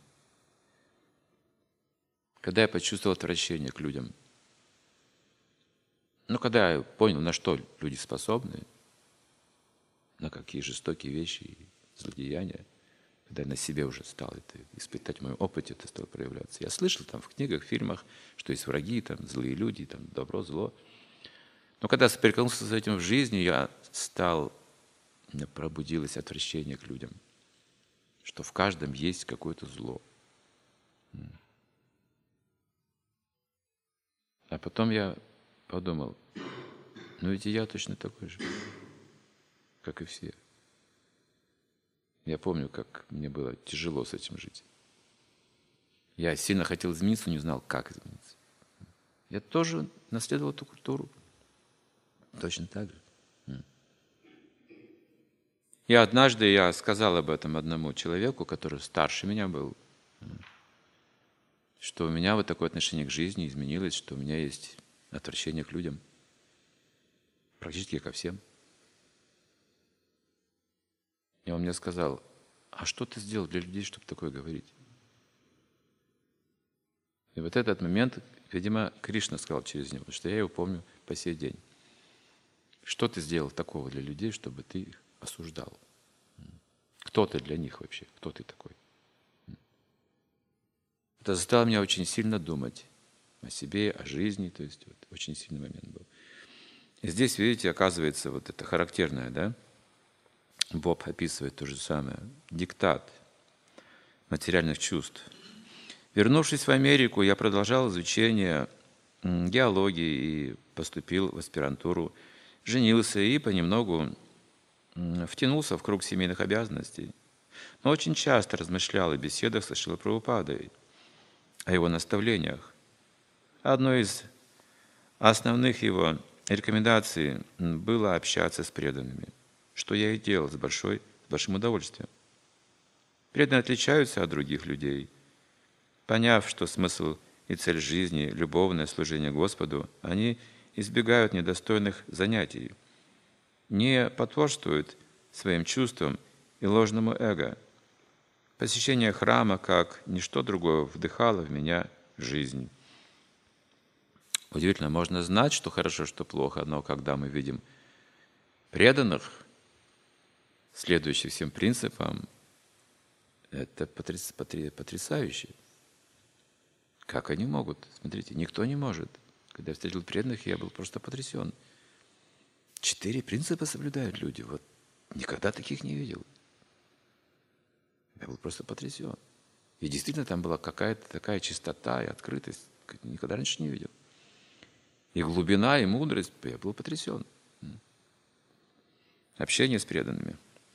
когда я почувствовал отвращение к людям. Ну, когда я понял, на что люди способны, на какие жестокие вещи и злодеяния, когда я на себе уже стал это испытать, в моем опыте это стало проявляться. Я слышал там в книгах, в фильмах, что есть враги, там, злые люди, там, добро, зло. Но когда я соприкоснулся с этим в жизни, я стал, у меня пробудилось отвращение к людям, что в каждом есть какое-то зло. А потом я подумал, ну ведь и я точно такой же, как и все. Я помню, как мне было тяжело с этим жить. Я сильно хотел измениться, но не знал, как измениться. Я тоже наследовал эту культуру. Точно так же. И однажды я сказал об этом одному человеку, который старше меня был, что у меня вот такое отношение к жизни изменилось, что у меня есть отвращение к людям, практически ко всем. И он мне сказал: а что ты сделал для людей, чтобы такое говорить? И вот этот момент, видимо, Кришна сказал через него, что я его помню по сей день. Что ты сделал такого для людей, чтобы ты их осуждал? Кто ты для них вообще? Кто ты такой? Это заставило меня очень сильно думать о себе, о жизни. То есть вот, очень сильный момент был. И здесь, видите, оказывается, вот это характерное, да? Боб описывает то же самое. Диктат материальных чувств. Вернувшись в Америку, я продолжал изучение геологии и поступил в аспирантуру, женился и понемногу втянулся в круг семейных обязанностей. Но очень часто размышлял о беседах со Шрилой Прабхупадой, о его наставлениях. Одной из основных его рекомендаций было общаться с преданными, что я и делал с, большой, с большим удовольствием. Преданные отличаются от других людей. Поняв, что смысл и цель жизни – любовное служение Господу, они избегают недостойных занятий, не потворствуют своим чувствам и ложному эго. Посещение храма, как ничто другое, вдыхало в меня жизнь. Удивительно, можно знать, что хорошо, что плохо, но когда мы видим преданных, следующих всем принципам, это потрясающе. Как они могут? Смотрите, никто не может. Когда я встретил преданных, я был просто потрясен. Четыре принципа соблюдают люди. Вот никогда таких не видел. Я был просто потрясен. И действительно там была какая-то такая чистота и открытость, как никогда раньше не видел. И глубина, и мудрость. Я был потрясен. Общение с преданными.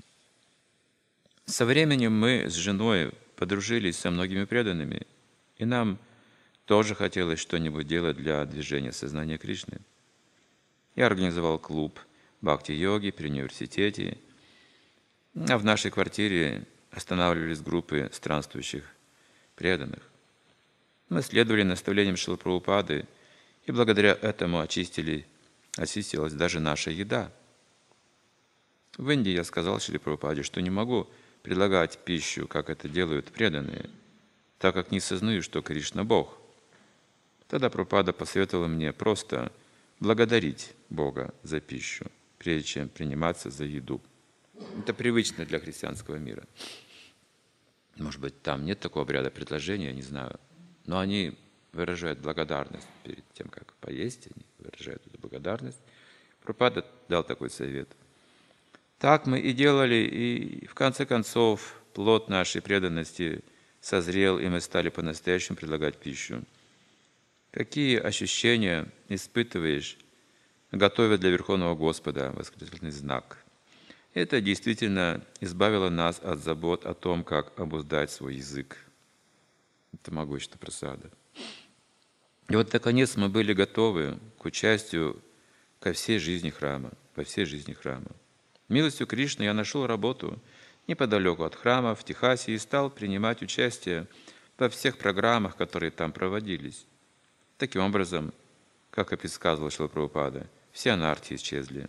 Со временем мы с женой подружились со многими преданными, и нам тоже хотелось что-нибудь делать для движения сознания Кришны. Я организовал клуб бхакти-йоги при университете, а в нашей квартире останавливались группы странствующих преданных. Мы следовали наставлениям Шрилы Прабхупады, и благодаря этому очистили, очистилась даже наша еда. В Индии я сказал Шриле Прабхупаде, что не могу предлагать пищу, как это делают преданные, так как не сознаю, что Кришна – Бог. Тогда Прабхупада посоветовала мне просто благодарить Бога за пищу, прежде чем приниматься за еду. Это привычно для христианского мира. Может быть, там нет такого обряда предложения, я не знаю. Но они выражают благодарность перед тем, как поесть, они выражают эту благодарность. Прабхупада дал такой совет. Так мы и делали, и в конце концов плод нашей преданности созрел, и мы стали по-настоящему предлагать пищу. Какие ощущения испытываешь, готовя для Верховного Господа восклицательный знак? Это действительно избавило нас от забот о том, как обуздать свой язык. Это могущество прасада. И вот, наконец, мы были готовы к участию ко всей жизни храма, во всей жизни храма. Милостью Кришны я нашел работу неподалеку от храма в Техасе и стал принимать участие во всех программах, которые там проводились. Таким образом, как и предсказывал Шрила Прабхупада, все анархии исчезли.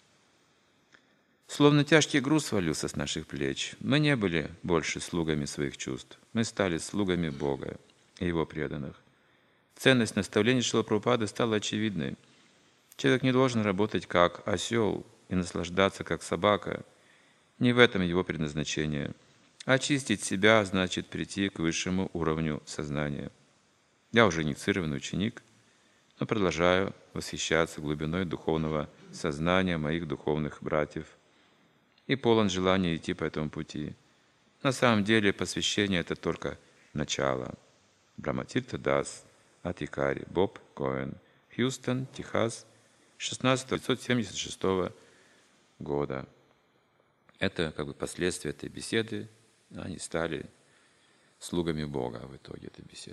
Словно тяжкий груз свалился с наших плеч. Мы не были больше слугами своих чувств. Мы стали слугами Бога и Его преданных. Ценность наставлений Шрилы Прабхупады стала очевидной. Человек не должен работать как осел и наслаждаться как собака. Не в этом его предназначение. Очистить себя значит прийти к высшему уровню сознания. Я уже инициированный ученик, но продолжаю восхищаться глубиной духовного сознания моих духовных братьев и полон желания идти по этому пути. На самом деле посвящение – это только начало. Браматирта Дас, Атикари, Боб Коэн, Хьюстон, Техас, шестнадцатого июля тысяча девятьсот семьдесят шестого года. Это как бы последствия этой беседы. Они стали слугами Бога в итоге этой беседы.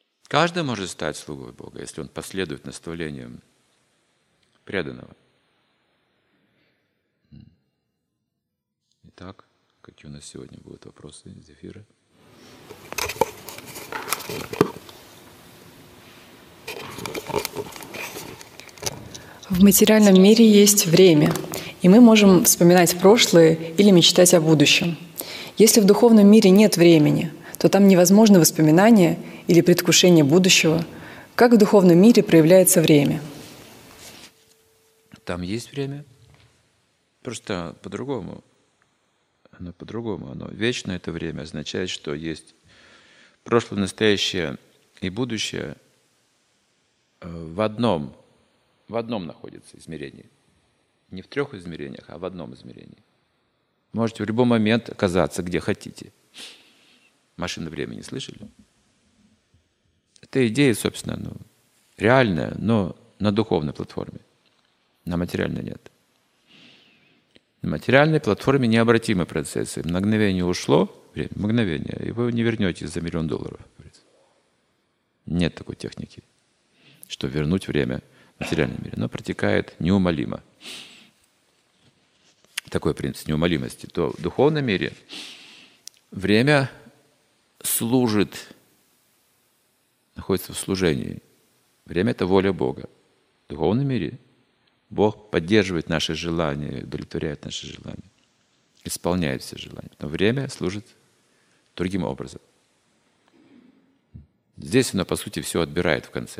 Каждый может стать слугой Бога, если он последует наставлениям преданного. Итак, какие у нас сегодня будут вопросы из эфира? В материальном мире есть время, и мы можем вспоминать прошлое или мечтать о будущем. Если в духовном мире нет времени, то там невозможно воспоминания или предвкушение будущего. Как в духовном мире проявляется время? Там есть время, просто по-другому. Оно по-другому. Оно вечно это время означает, что есть прошлое, настоящее и будущее в одном, в одном находится измерении. Не в трех измерениях, а в одном измерении. Можете в любой момент оказаться, где хотите. Машина времени слышали? Это идея, собственно, ну, реальная, но на духовной платформе. На материальной нет. На материальной платформе необратимы процессы. Мгновение ушло, время, мгновение, и вы не вернетесь за миллион долларов. Нет такой техники, что вернуть время в материальном мире. Оно протекает неумолимо. Такой принцип неумолимости. То в духовном мире время служит, находится в служении. Время — это воля Бога. В духовном мире Бог поддерживает наши желания, удовлетворяет наши желания, исполняет все желания. Но время служит другим образом. Здесь оно, по сути, все отбирает в конце.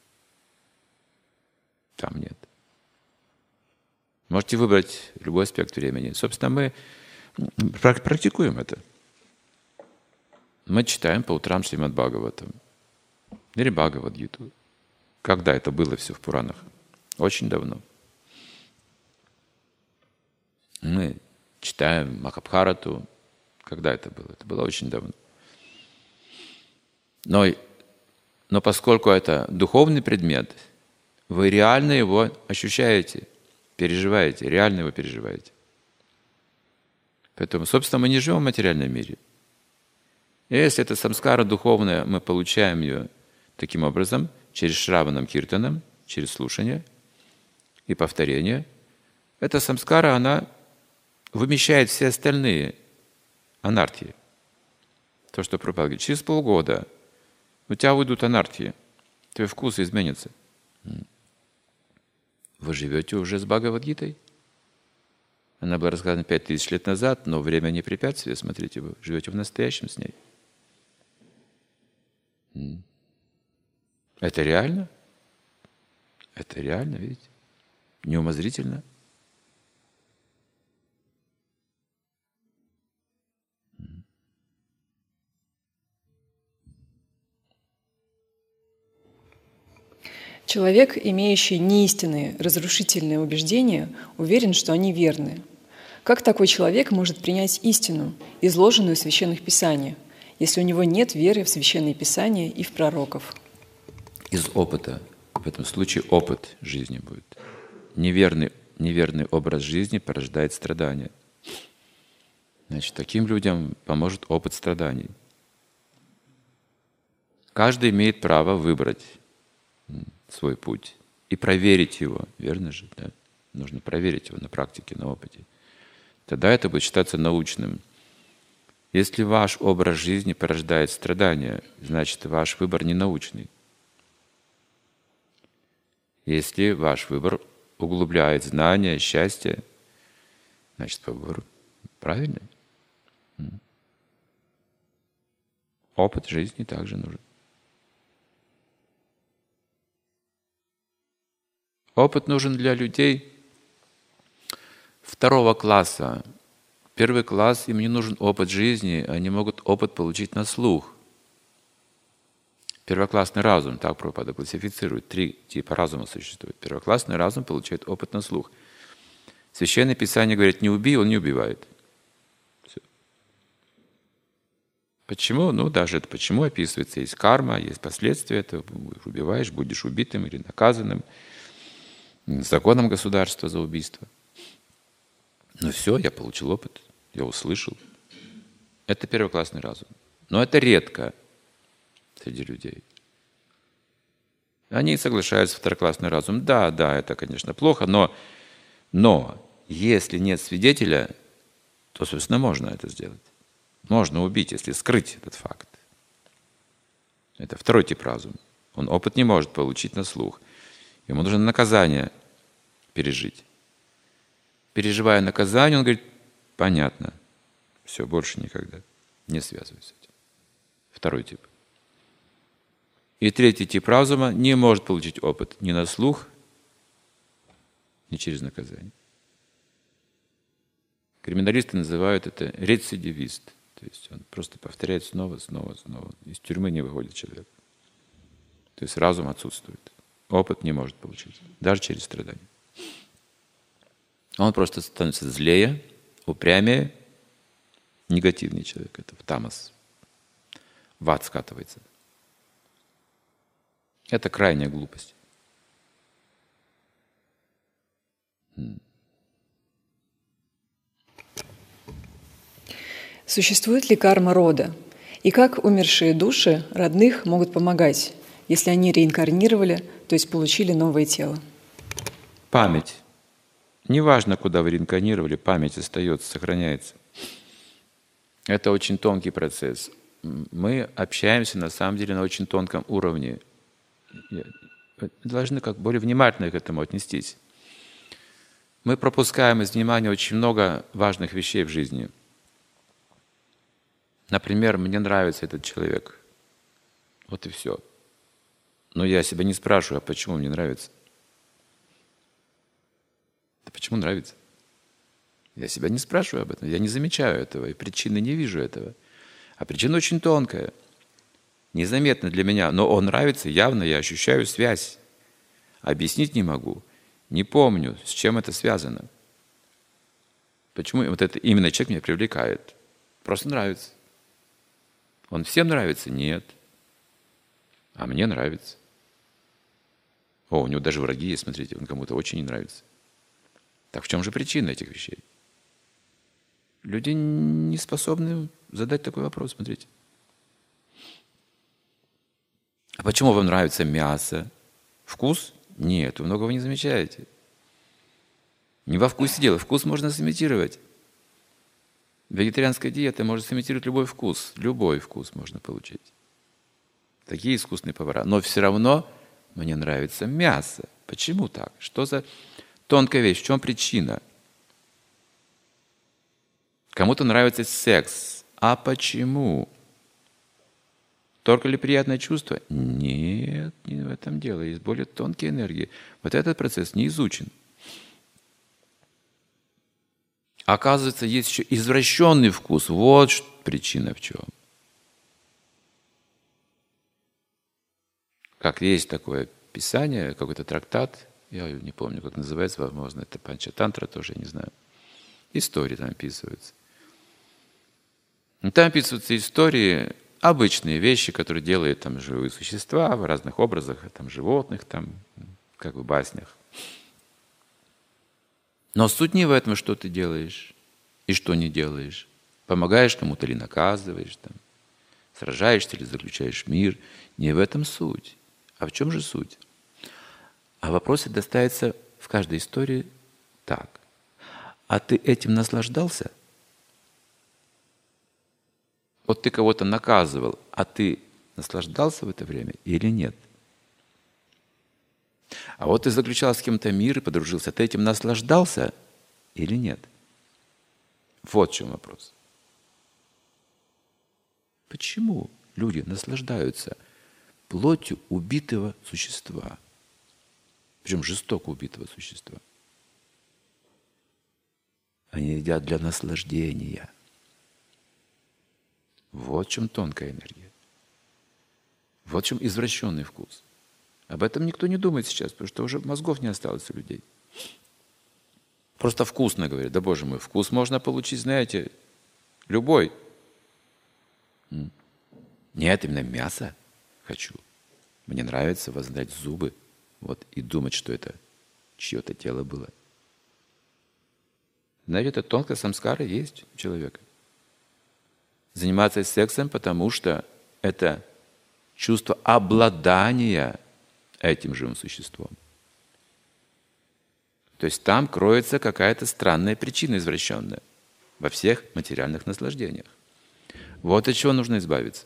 Там нет. Можете выбрать любой аспект времени. Собственно, мы практикуем это. Мы читаем по утрам Шримад Бхагаватам или Бхагавад-гиту. Когда это было все в Пуранах? Очень давно. Мы читаем Махабхарату. Когда это было? Это было очень давно. Но, но поскольку это духовный предмет, вы реально его ощущаете, переживаете, реально его переживаете. Поэтому, собственно, мы не живем в материальном мире. И если это самскара духовная, мы получаем ее таким образом, через шраванам киртанам, через слушание и повторение. Эта самскара, она вымещает все остальные анархии. То, что Прабхупада говорит, через полгода у тебя выйдут анархии, твой вкус изменится. Вы живете уже с Бхагавад-гитой. Она была рассказана пять тысяч лет назад, но время не препятствие. Смотрите, вы живете в настоящем с ней. Это реально? Это реально, видите? Неумозрительно. Человек, имеющий неистинные, разрушительные убеждения, уверен, что они верны. Как такой человек может принять истину, изложенную в Священных Писаниях, если у него нет веры в Священные Писания и в пророков? Из опыта. В этом случае опыт жизни будет. Неверный, неверный образ жизни порождает страдания. Значит, таким людям поможет опыт страданий. Каждый имеет право выбрать свой путь и проверить его. Верно же? Да? Нужно проверить его на практике, на опыте. Тогда это будет считаться научным. Если ваш образ жизни порождает страдания, значит, ваш выбор не научный. Если ваш выбор углубляет знания, счастье, значит, выбор правильный. Опыт жизни также нужен. Опыт нужен для людей второго класса. Первый класс, им не нужен опыт жизни, они могут опыт получить на слух. Первоклассный разум, так Прабхупада классифицирует, три типа разума существует. Первоклассный разум получает опыт на слух. Священное Писание говорит, не убей, он не убивает. Все. Почему? Ну, даже это почему описывается. Есть карма, есть последствия, ты убиваешь, будешь убитым или наказанным. Законом государства за убийство. Ну все, я получил опыт, я услышал. Это первоклассный разум. Но это редко среди людей. Они соглашаются с второклассный разум. Да, да, это, конечно, плохо, но, но если нет свидетеля, то, собственно, можно это сделать. Можно убить, если скрыть этот факт. Это второй тип разума. Он опыт не может получить на слух. Ему нужно наказание пережить. Переживая наказание, он говорит: понятно, все, больше никогда не связываюсь с этим. Второй тип. И третий тип разума не может получить опыт ни на слух, ни через наказание. Криминалисты называют это рецидивист. То есть он просто повторяет снова, снова, снова. Из тюрьмы не выходит человек. То есть разум отсутствует. Опыт не может получить, даже через страдания. Он просто становится злее, упрямее, негативный человек. Это в тамас, в ад скатывается. Это крайняя глупость. Существует ли карма рода? И как умершие души родных могут помогать, если они реинкарнировали, то есть получили новое тело? Память. Неважно, куда вы реинкарнировали, память остается, сохраняется. Это очень тонкий процесс. Мы общаемся, на самом деле, на очень тонком уровне. Вы должны как более внимательно к этому отнестись. Мы пропускаем из внимания очень много важных вещей в жизни. Например, мне нравится этот человек. Вот и все. Но я себя не спрашиваю, а почему мне нравится? Да почему нравится? Я себя не спрашиваю об этом, я не замечаю этого, и причины не вижу этого. А причина очень тонкая, незаметна для меня, но он нравится, явно я ощущаю связь. Объяснить не могу, не помню, с чем это связано. Почему вот это именно человек меня привлекает? Просто нравится. Он всем нравится? Нет. А мне нравится. О, у него даже враги есть, смотрите, он кому-то очень не нравится. Так в чем же причина этих вещей? Люди не способны задать такой вопрос, смотрите. А почему вам нравится мясо? Вкус? Нет, вы многого не замечаете. Не во вкусе дело. Вкус можно сымитировать. Вегетарианская диета может сымитировать любой вкус. Любой вкус можно получить. Такие искусные повара. Но все равно мне нравится мясо. Почему так? Что за тонкая вещь? В чем причина? Кому-то нравится секс. А почему? Только ли приятное чувство? Нет, не в этом дело. Есть более тонкие энергии. Вот этот процесс не изучен. Оказывается, есть еще извращенный вкус. Вот причина в чем. Как есть такое писание, какой-то трактат, я не помню, как называется, возможно, это Панчатантра тоже, я не знаю. Истории там описываются. Там описываются истории, обычные вещи, которые делают там живые существа в разных образах, там животных, там, как в баснях. Но суть не в этом, что ты делаешь и что не делаешь. Помогаешь кому-то или наказываешь, там, сражаешься или заключаешь мир. Не в этом суть. А в чем же суть? А вопрос доставится в каждой истории так. А ты этим наслаждался? Вот ты кого-то наказывал, а ты наслаждался в это время или нет? А вот ты заключал с кем-то мир и подружился, ты этим наслаждался или нет? Вот в чем вопрос. Почему люди наслаждаются плотью убитого существа? Причем жестоко убитого существа. Они едят для наслаждения. Вот в чем тонкая энергия. Вот в чем извращенный вкус. Об этом никто не думает сейчас, потому что уже мозгов не осталось у людей. Просто вкусно, говорят. Да, Боже мой, вкус можно получить, знаете, любой. Нет, именно мясо хочу. Мне нравится воздать зубы, вот, и думать, что это чье-то тело было. Знаете, это тонкая самскара есть у человека. Заниматься сексом, потому что это чувство обладания этим живым существом. То есть там кроется какая-то странная причина извращенная. во всех материальных наслаждениях. Вот от чего нужно избавиться.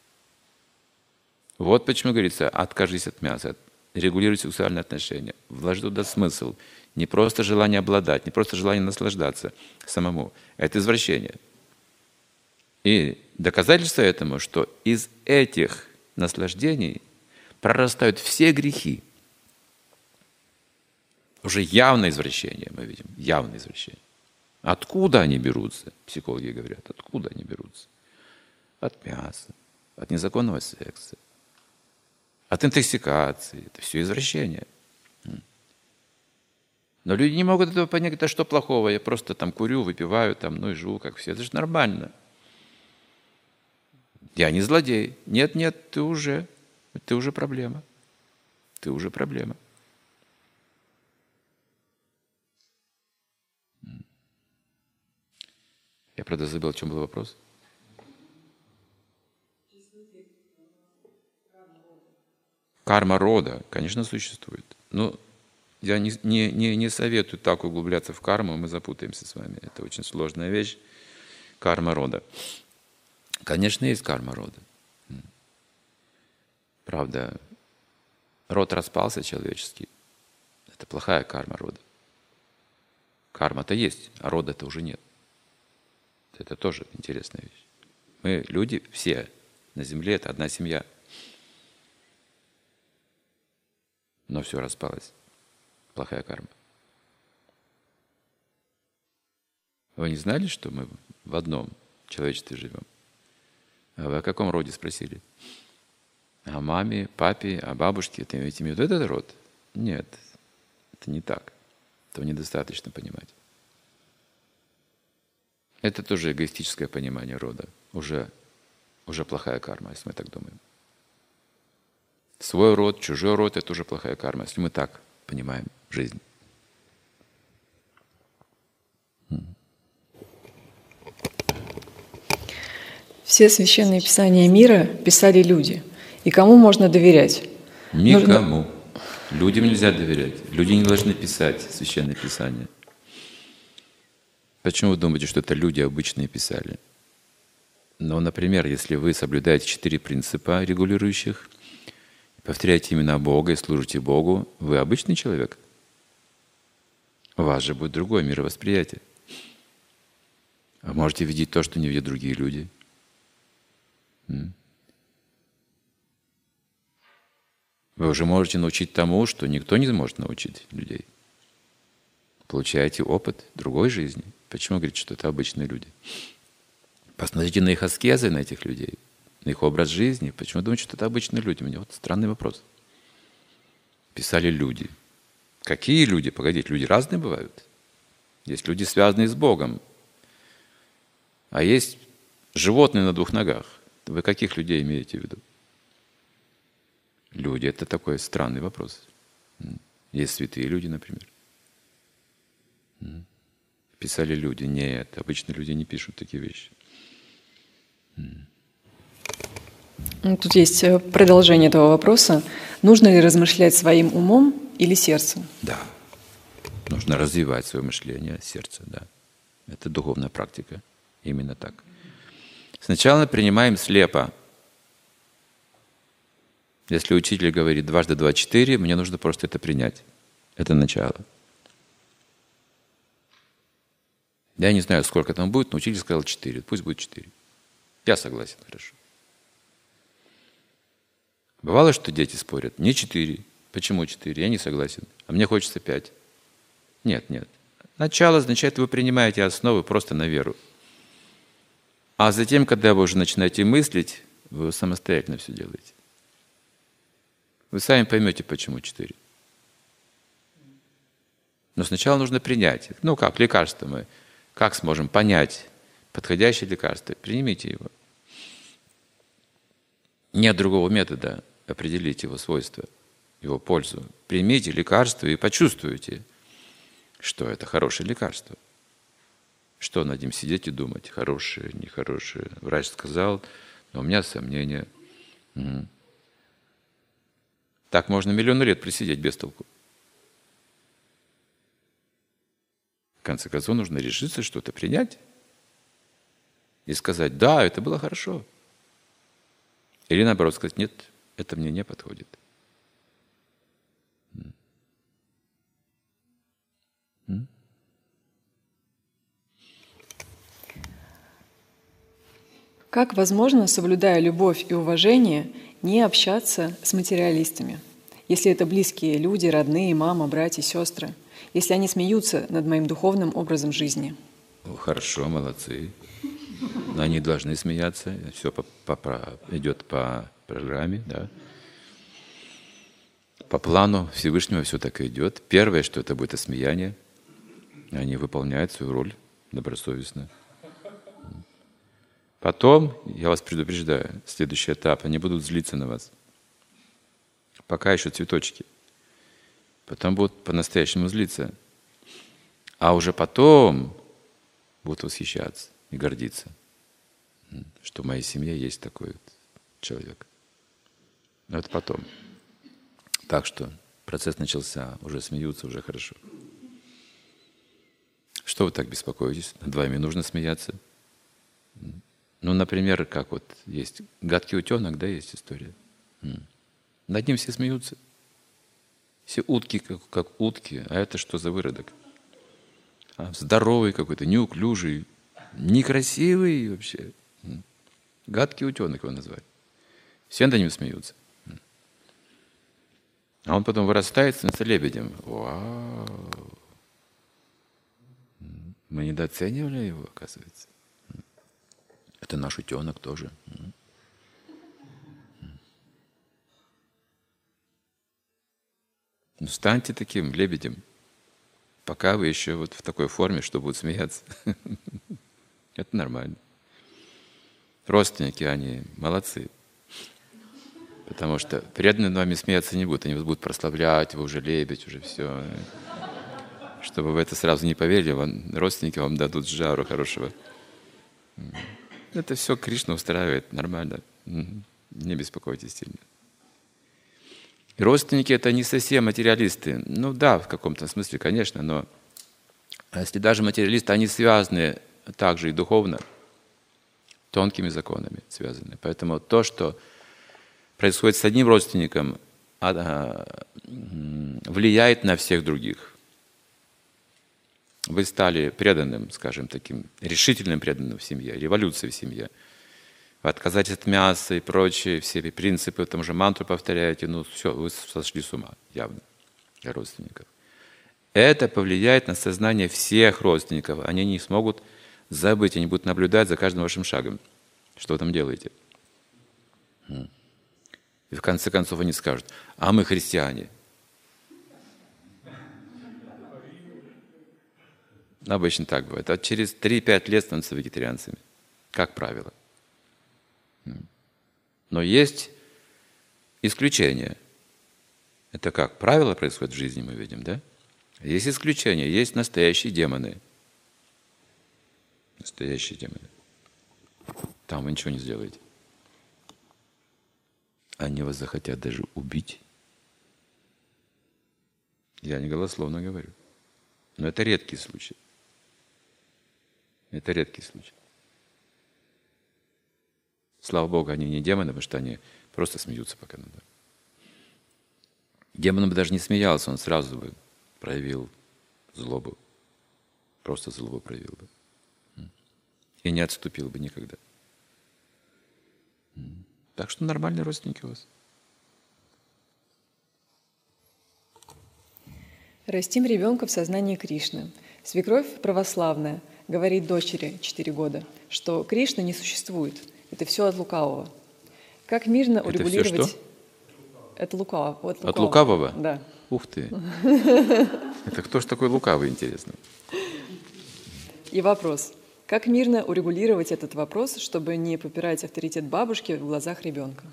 Вот почему говорится, откажись от мяса, регулируй сексуальные отношения, вложи туда смысл. Не просто желание обладать, не просто желание наслаждаться самому. Это извращение. И доказательство этому, что из этих наслаждений прорастают все грехи. Уже явное извращение мы видим, явное извращение. Откуда они берутся? Психологи говорят, откуда они берутся? От мяса, от незаконного секса, от интоксикации. Это все извращение. Но люди не могут этого понять, это что плохого? Я просто там курю, выпиваю, там, ну и живу, как все. Это же нормально. Я не злодей. Нет, нет, ты уже, ты уже проблема. Ты уже проблема. Я, правда, забыл, в чем был вопрос. Карма рода, конечно, существует. Но я не, не, не, не советую так углубляться в карму, мы запутаемся с вами. Это очень сложная вещь. Карма рода. Конечно, есть карма рода. Правда, род распался человеческий. Это плохая карма рода. Карма-то есть, а рода-то уже нет. Это тоже интересная вещь. Мы, люди, все на земле, это одна семья. Но все распалось. Плохая карма. Вы не знали, что мы в одном человечестве живем? А вы о каком роде спросили? О маме, папе, о бабушке? Это имеете в виду этот род? Нет, это не так. Этого недостаточно понимать. Это тоже эгоистическое понимание рода. Уже, уже плохая карма, если мы так думаем. Свой род, чужой род – это уже плохая карма, если мы так понимаем жизнь. Все священные писания мира писали люди. И кому можно доверять? Никому. Нужно... Людям нельзя доверять. Люди не должны писать священные писания. Почему вы думаете, что это люди обычные писали? Ну, например, если вы соблюдаете четыре принципа регулирующих, повторяете имена Бога и служите Богу, вы обычный человек. У вас же будет другое мировосприятие. Вы можете видеть то, что не видят другие люди. Вы уже можете научить тому, что никто не может научить людей. Получаете опыт другой жизни. Почему говорите, что это обычные люди? Посмотрите на их аскезы, на этих людей, на их образ жизни. Почему думаете, что это обычные люди? У меня вот странный вопрос. Писали люди. Какие люди? Погодите, люди разные бывают. Есть люди, связанные с Богом. А есть животные на двух ногах. Вы каких людей имеете в виду? Люди – это такой странный вопрос. Есть святые люди, например. Писали люди. Нет, обычно люди не пишут такие вещи. Тут есть продолжение этого вопроса. Нужно ли размышлять своим умом или сердцем? Да. Нужно развивать свое мышление, сердце, да. Это духовная практика. Именно так. Сначала принимаем слепо. Если учитель говорит дважды два – четыре, мне нужно просто это принять. Это начало. Я не знаю, сколько там будет, но учитель сказал четыре. Пусть будет четыре. Я согласен, хорошо. Бывало, что дети спорят. Не четыре. Почему четыре? Я не согласен. А мне хочется пять. Нет, нет. Начало означает, вы принимаете основы просто на веру. А затем, когда вы уже начинаете мыслить, вы самостоятельно все делаете. Вы сами поймете, почему четыре. Но сначала нужно принять. Ну как, лекарство мы. Как сможем понять подходящее лекарство? Примите его. Нет другого метода определить его свойства, его пользу. Примите лекарство и почувствуйте, что это хорошее лекарство. Что над ним сидеть и думать? Хорошее, нехорошее. Врач сказал, но у меня сомнения. Угу. Так можно миллионы лет просидеть без толку. В конце концов, нужно решиться, что-то принять. и сказать, да, это было хорошо. Или наоборот сказать, нет, это мне не подходит. Как возможно, соблюдая любовь и уважение, не общаться с материалистами? Если это близкие люди, родные, мама, братья, сестры, если они смеются над моим духовным образом жизни. Хорошо, молодцы. Они должны смеяться, все по, по, идет по программе, да. По плану Всевышнего все так и идет. Первое, что это будет осмеяние. Они выполняют свою роль добросовестно. Потом, я вас предупреждаю, следующий этап, они будут злиться на вас. Пока еще цветочки. Потом будут по-настоящему злиться. А уже потом будут восхищаться и гордиться, что в моей семье есть такой вот человек. Но это потом. Так что процесс начался, уже смеются, уже хорошо. Что вы так беспокоитесь? Над вами нужно смеяться. Ну, например, как вот есть гадкий утенок, да, есть история. Над ним все смеются. Все утки, как, как утки. А это что за выродок? А, здоровый какой-то, неуклюжий, некрасивый вообще. Гадкий утенок его назвали. Все над ним смеются. А он потом вырастает, становится лебедем. Вау! Мы недооценивали его, оказывается. Это наш утенок тоже. Ну, станьте таким лебедем, пока вы еще вот в такой форме, что будут смеяться. Это нормально. Родственники, они молодцы. Потому что преданные над вами смеяться не будут. Они вас будут прославлять, вы уже лебедь, уже все. Чтобы вы это сразу не поверили, вам, родственники вам дадут жару хорошего. Это все Кришна устраивает, нормально. Не беспокойтесь сильно. И родственники — это не совсем материалисты. Ну да, в каком-то смысле, конечно, но если даже материалисты, они связаны также и духовно, тонкими законами связаны. Поэтому то, что происходит с одним родственником, влияет на всех других. Вы стали преданным, скажем, таким решительным преданным в семье, революцией в семье. Вы отказались от мяса и прочие, все принципы, там же мантру повторяете, ну все, вы сошли с ума, явно, для родственников. Это повлияет на сознание всех родственников. Они не смогут забыть, они будут наблюдать за каждым вашим шагом, что вы там делаете. И в конце концов они скажут, а мы христиане. Обычно так бывает. А через три-пять лет становятся вегетарианцами, как правило. Но есть исключения. Это как? Правило происходит в жизни, мы видим, да? Есть исключения, есть настоящие демоны. Настоящие демоны. Там вы ничего не сделаете. Они вас захотят даже убить. Я не голословно говорю. Но это редкий случай. Это редкий случай. Слава Богу, они не демоны, потому что они просто смеются пока надо. Демон бы даже не смеялся, он сразу бы проявил злобу. Просто злобу проявил бы. И не отступил бы никогда. Так что нормальные родственники у вас. Растим ребенка в сознании Кришны. Свекровь православная говорит дочери четыре года, что Кришна не существует. Это все от лукавого. Как мирно Это урегулировать... все что? Это лукаво. От лукавого. От лукавого? Да. Ух ты. Это кто ж такой лукавый, интересно? И вопрос. Как мирно урегулировать этот вопрос, чтобы не попирать авторитет бабушки в глазах ребенка?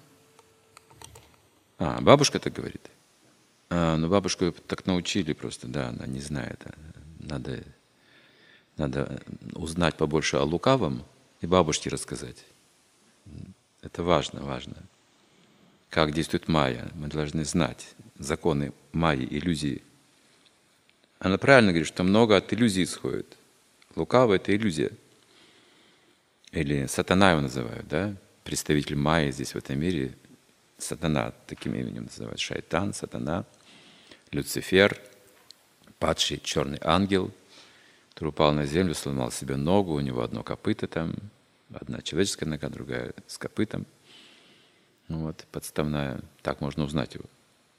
А, бабушка так говорит? А, ну, бабушку так научили просто, да, она не знает. Надо, надо узнать побольше о лукавом и бабушке рассказать. Это важно, важно. Как действует майя. Мы должны знать законы майи, иллюзии. Она правильно говорит, что много от иллюзий исходит. Лукаво — это иллюзия. Или сатана его называют, да? Представитель майи здесь в этом мире. Сатана таким именем называют. Шайтан, сатана, Люцифер, падший черный ангел, который упал на землю, сломал себе ногу, у него одно копыто там, одна человеческая нога, другая с копытом. Ну вот, подставная, так можно узнать его.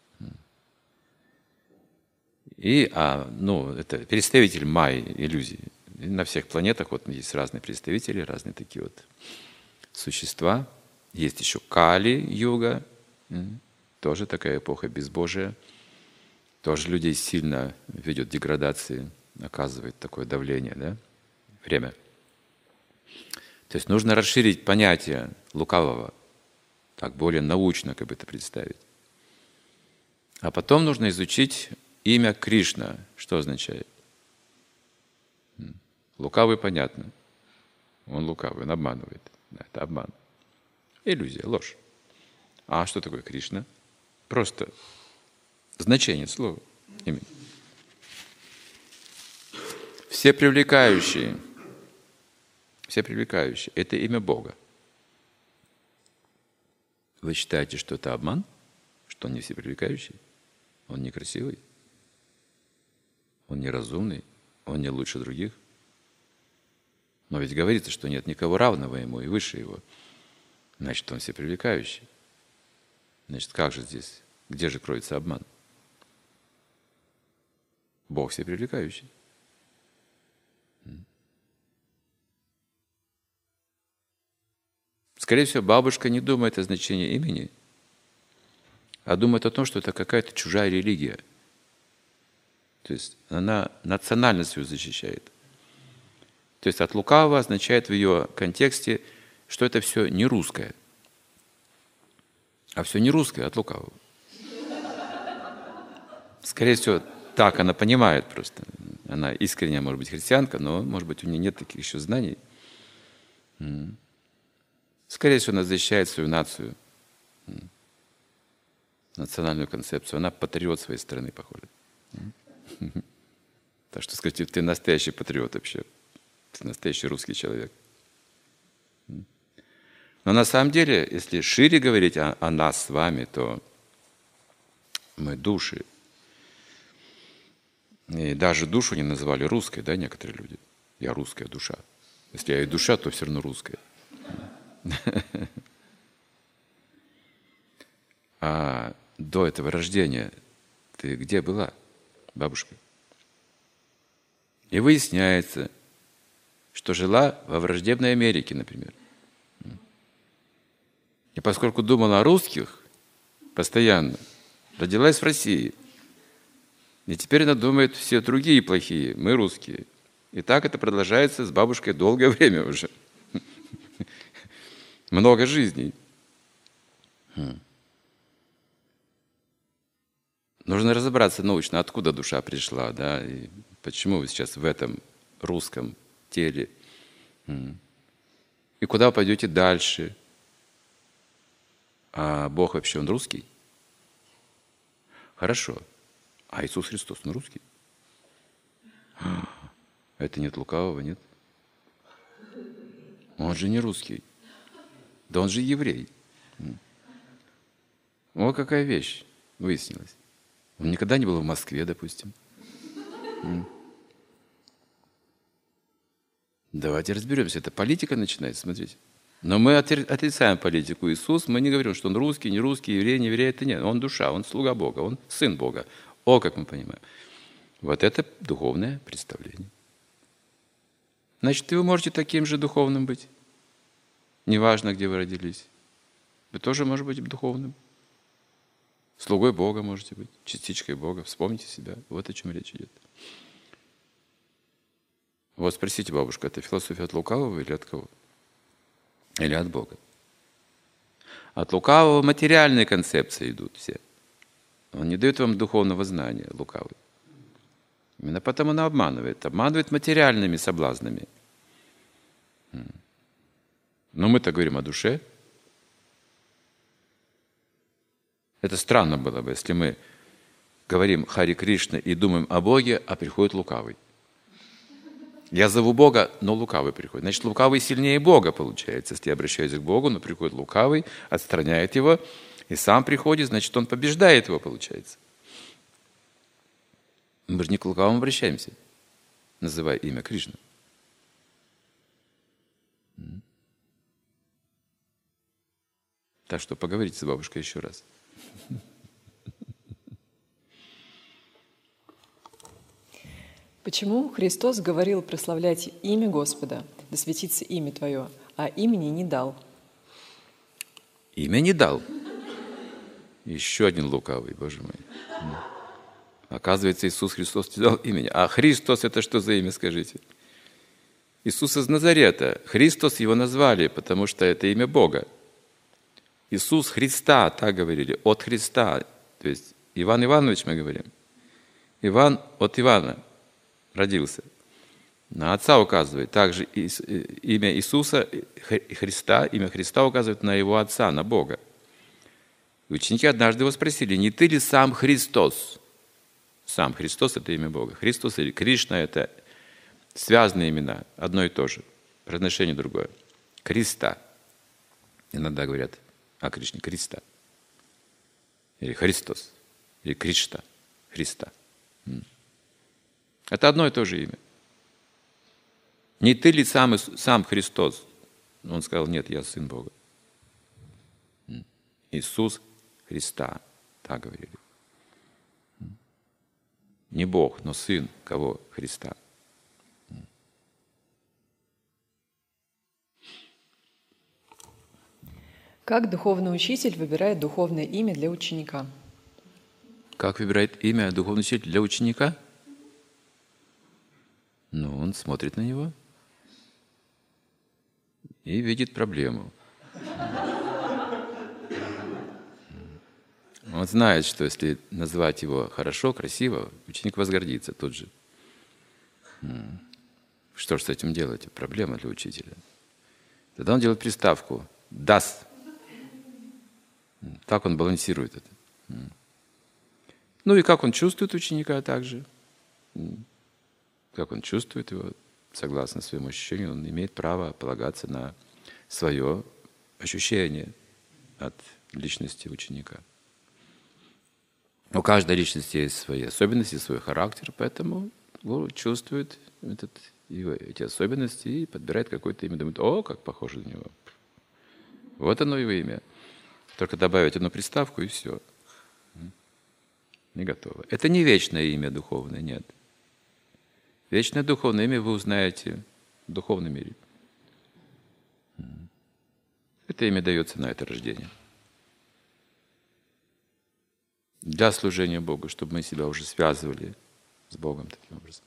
И, а, ну, это представитель майи, иллюзии. И на всех планетах вот есть разные представители, разные такие вот существа. Есть еще Кали-юга, тоже такая эпоха безбожия. Тоже людей сильно ведет к деградации, оказывает такое давление, да? Время. То есть нужно расширить понятие лукавого, так более научно как бы это представить. А потом нужно изучить имя Кришна. Что означает? Лукавый понятно. Он лукавый, он обманывает. Да, это обман. Иллюзия, ложь. А что такое Кришна? Просто значение слова, имя. Все привлекающие, все привлекающие – это имя Бога. Вы считаете, что это обман? Что он не все привлекающий? Он некрасивый? Он неразумный? Он не лучше других? Но ведь говорится, что нет никого равного ему и выше его. Значит, он все привлекающий. Значит, как же здесь? Где же кроется обман? Бог все привлекающий. Скорее всего, бабушка не думает о значении имени, а думает о том, что это какая-то чужая религия. То есть она национальность свою защищает. То есть от лукавого означает в ее контексте, что это все не русское. А все не русское от лукавого. Скорее всего, так она понимает просто. Она искренняя, может быть, христианка, но, может быть, у нее нет таких еще знаний. Скорее всего, она защищает свою нацию, национальную концепцию. Она патриот своей страны, похоже. Так что, скажите, ты настоящий патриот вообще. Ты настоящий русский человек. Но на самом деле, если шире говорить о, о нас с вами, то мы души. И даже душу не называли русской, да, некоторые люди. Я русская душа. Если я и душа, то все равно русская. А до этого рождения ты где была, бабушка? И выясняется, что жила во враждебной Америке, например. И поскольку думала о русских постоянно, родилась в России. И теперь она думает, все другие плохие, мы русские. И так это продолжается с бабушкой долгое время уже. Много жизней. Нужно разобраться научно, откуда душа пришла, да, и почему вы сейчас в этом русском теле. И куда вы пойдете дальше. А Бог вообще, Он русский? Хорошо. А Иисус Христос, Он русский? Это нет лукавого, нет? Он же не русский. Да он же еврей. Вот какая вещь выяснилась. Он никогда не был в Москве, допустим. Давайте разберемся. Это политика начинается, смотрите. Но мы отрицаем политику. Иисус, мы не говорим, что он русский, не русский, еврей, не еврей. Это нет. Он душа, он слуга Бога, он сын Бога. О, как мы понимаем. Вот это духовное представление. Значит, и вы можете таким же духовным быть. Неважно, где вы родились. Вы тоже можете быть духовным. Слугой Бога можете быть, частичкой Бога. Вспомните себя. Вот о чем речь идет. Вот спросите, бабушка, это философия от лукавого или от кого? Или от Бога? От лукавого материальные концепции идут все. Он не дает вам духовного знания, лукавый. Именно потому он обманывает. Обманывает материальными соблазнами. Но мы-то говорим о душе. Это странно было бы, если мы говорим Хари Кришна и думаем о Боге, а приходит лукавый. Я зову Бога, но лукавый приходит. Значит, лукавый сильнее Бога получается. Если я обращаюсь к Богу, но приходит лукавый, отстраняет его, и сам приходит, значит, он побеждает его, получается. Мы же не к лукавому обращаемся, называя имя Кришна. Так что поговорите с бабушкой еще раз. Почему Христос говорил прославлять имя Господа, да светится имя Твое, а имени не дал? Имя не дал. Еще один лукавый, Боже мой. Оказывается, Иисус Христос не дал имени. А Христос — это что за имя, скажите? Иисус из Назарета. Христос его назвали, потому что это имя Бога. Иисус Христа, так говорили, от Христа. То есть Иван Иванович мы говорим. Иван от Ивана родился. На отца указывает. Также имя Иисуса, Христа, имя Христа указывает на его отца, на Бога. И ученики однажды его спросили: не ты ли сам Христос? Сам Христос — это имя Бога. Христос или Кришна — это связанные имена, одно и то же, произношение другое. Криста. Иногда говорят о Кришне Криста. Или Христос. Или Кришта. Христа. Это одно и то же имя. Не ты ли сам, сам Христос? Он сказал: нет, я сын Бога. Иисус Христа. Так говорили. Не Бог, но сын кого? Христа. Как духовный учитель выбирает духовное имя для ученика? Как выбирает имя духовный учитель для ученика? Ну, он смотрит на него и видит проблему. Он знает, что если назвать его хорошо, красиво, ученик возгордится тут же. Что же с этим делать? Проблема для учителя. Тогда он делает приставку «дас». Так он балансирует это. Ну и как он чувствует ученика также. Как он чувствует его, согласно своему ощущению, он имеет право полагаться на свое ощущение от личности ученика. У каждой личности есть свои особенности, свой характер, поэтому гуру чувствует этот, его, эти особенности и подбирает какое-то имя. Думает: о, как похоже на него. Вот оно его имя. Только добавить одну приставку, и все. И готово. Это не вечное имя духовное, нет. Вечное духовное имя вы узнаете в духовном мире. Это имя дается на это рождение. Для служения Богу, чтобы мы себя уже связывали с Богом таким образом.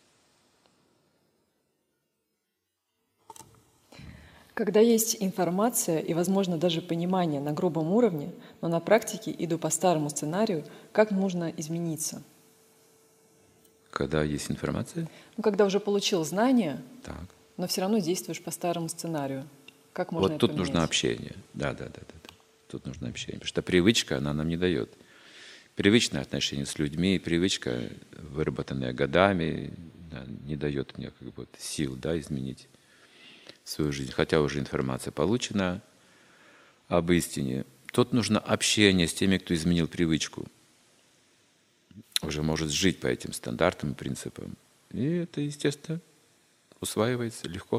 Когда есть информация и, возможно, даже понимание на грубом уровне, но на практике иду по старому сценарию, как нужно измениться? Когда есть информация? Ну, когда уже получил знания, так. но все равно действуешь по старому сценарию. Как можно Вот это тут поменять? нужно общение. Да, да, да, да, да. Тут нужно общение. Потому что привычка, она нам не дает. Привычное отношение с людьми, привычка, выработанная годами, да, не дает мне как бы сил, да, изменить свою жизнь. Хотя уже информация получена об истине. Тут нужно общение с теми, кто изменил привычку. Уже может жить по этим стандартам и принципам. И это, естественно, усваивается легко.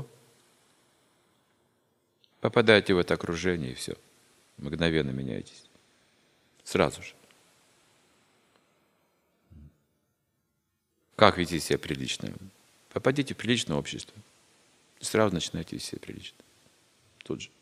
Попадаете в это окружение, и все. Мгновенно меняетесь. Сразу же. Как вести себя прилично? Попадите в приличное общество. И сразу начинаете вести себя прилично. Тут же.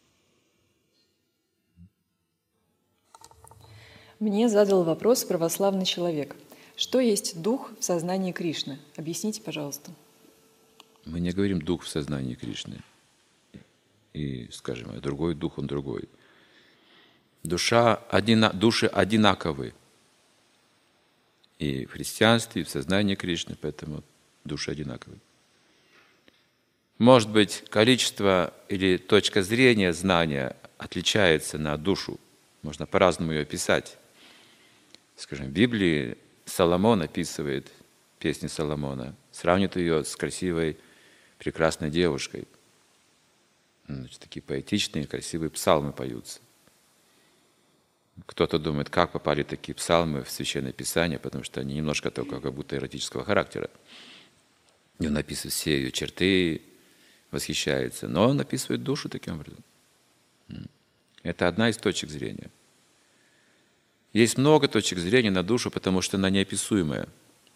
Мне задал вопрос православный человек. Что есть дух в сознании Кришны? Объясните, пожалуйста. Мы не говорим дух в сознании Кришны. И, скажем, а другой дух, он другой. Душа, одина, души одинаковы. И в христианстве, и в сознании Кришны, поэтому души одинаковы. Может быть, количество или точка зрения знания отличается на душу. Можно по-разному ее описать. Скажем, в Библии Соломон описывает песни Соломона, сравнивает ее с красивой прекрасной девушкой. Значит, такие поэтичные, красивые псалмы поются. Кто-то думает, как попали такие псалмы в Священное Писание, потому что они немножко только как будто эротического характера. И он описывает все ее черты, восхищается, но он описывает душу таким образом. Это одна из точек зрения. Есть много точек зрения на душу, потому что она неописуемая.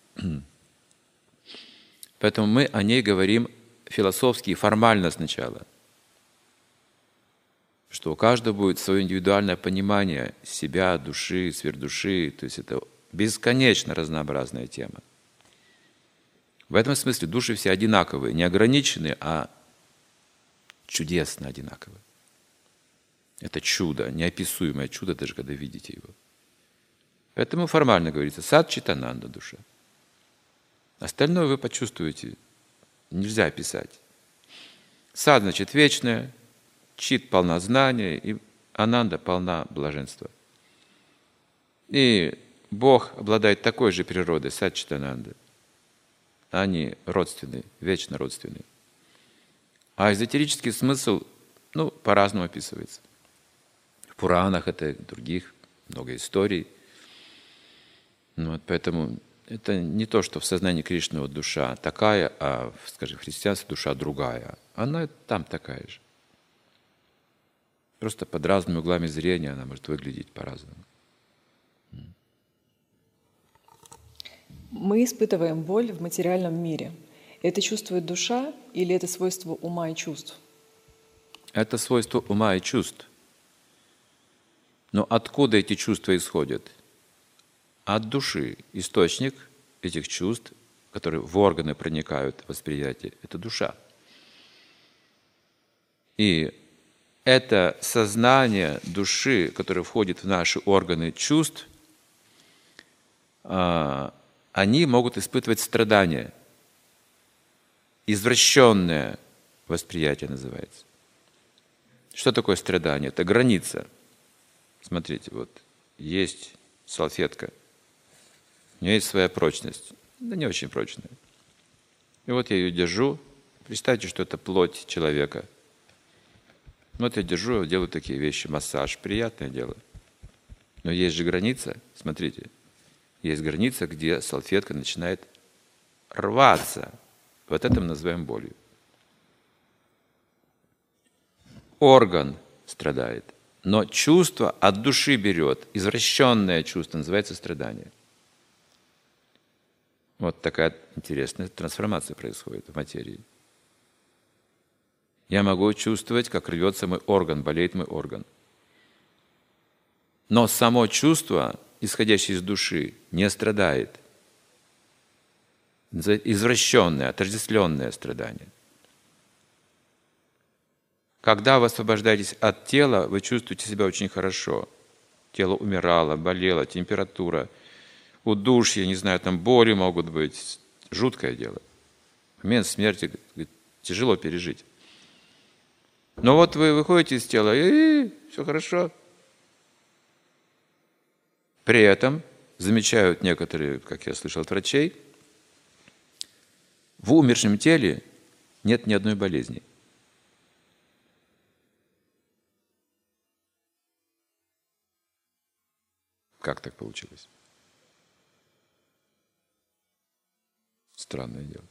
Поэтому мы о ней говорим философски и формально сначала. Что у каждого будет свое индивидуальное понимание себя, души, сверхдуши. То есть это бесконечно разнообразная тема. В этом смысле души все одинаковые, не ограниченные, а чудесно одинаковые. Это чудо, неописуемое чудо, даже когда видите его. Поэтому формально говорится сад Читананда, душа. Остальное вы почувствуете, нельзя описать. Сад значит вечное, чит полна знания, и ананда полна блаженства. И Бог обладает такой же природой, сад Читананда. Они родственны, вечно родственны. А эзотерический смысл, ну, по-разному описывается. В Пуранах это других, много историй. Ну, вот поэтому это не то, что в сознании Кришны вот душа такая, а, скажем, в христианстве душа другая. Она там такая же. Просто под разными углами зрения она может выглядеть по-разному. Мы испытываем боль в материальном мире. Это чувствует душа или это свойство ума и чувств? Это свойство ума и чувств. Но откуда эти чувства исходят? От души. Источник этих чувств, которые в органы проникают, восприятие, это душа. И это сознание души, которое входит в наши органы чувств, они могут испытывать страдания. Извращенное восприятие называется. Что такое страдание? Это граница. Смотрите, вот есть салфетка, у нее есть своя прочность, да не очень прочная. И вот я ее держу, представьте, что это плоть человека. Вот я держу, делаю такие вещи, массаж, приятное дело. Но есть же граница, смотрите, есть граница, где салфетка начинает рваться. Вот это мы называем болью. Орган страдает, но чувство от души берет, извращенное чувство называется страдание. Вот такая интересная трансформация происходит в материи. Я могу чувствовать, как рвется мой орган, болеет мой орган. Но само чувство, исходящее из души, не страдает. Извращенное, отождествленное страдание. Когда вы освобождаетесь от тела, вы чувствуете себя очень хорошо. Тело умирало, болело, температура, удушье, не знаю, там боли могут быть. Жуткое дело. В момент смерти тяжело пережить. Но вот вы выходите из тела, и все хорошо. При этом замечают некоторые, как я слышал от врачей, в умершем теле нет ни одной болезни. Как так получилось? Странное дело.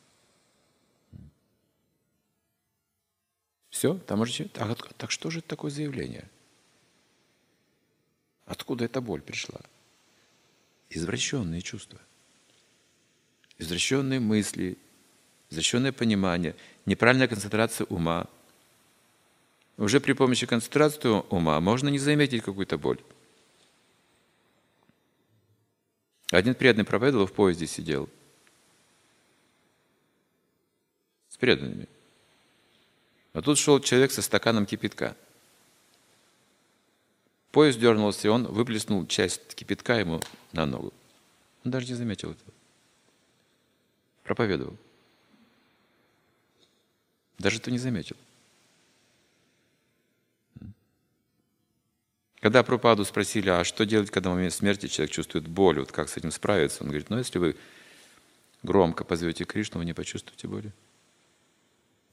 Все, там уже... Так, так что же это такое заявление? Откуда эта боль пришла? Извращенные чувства. Извращенные мысли, извращенное понимание, неправильная концентрация ума. Уже при помощи концентрации ума можно не заметить какую-то боль. Один преданный проповедовал, в поезде сидел с преданными. А тут шел человек со стаканом кипятка. Поезд дернулся, и он выплеснул часть кипятка ему на ногу. Он даже не заметил этого. Проповедовал. Даже этого не заметил. Когда Прабхупаду спросили, а что делать, когда в момент смерти человек чувствует боль, вот как с этим справиться? Он говорит, ну если вы громко позовете Кришну, вы не почувствуете боли.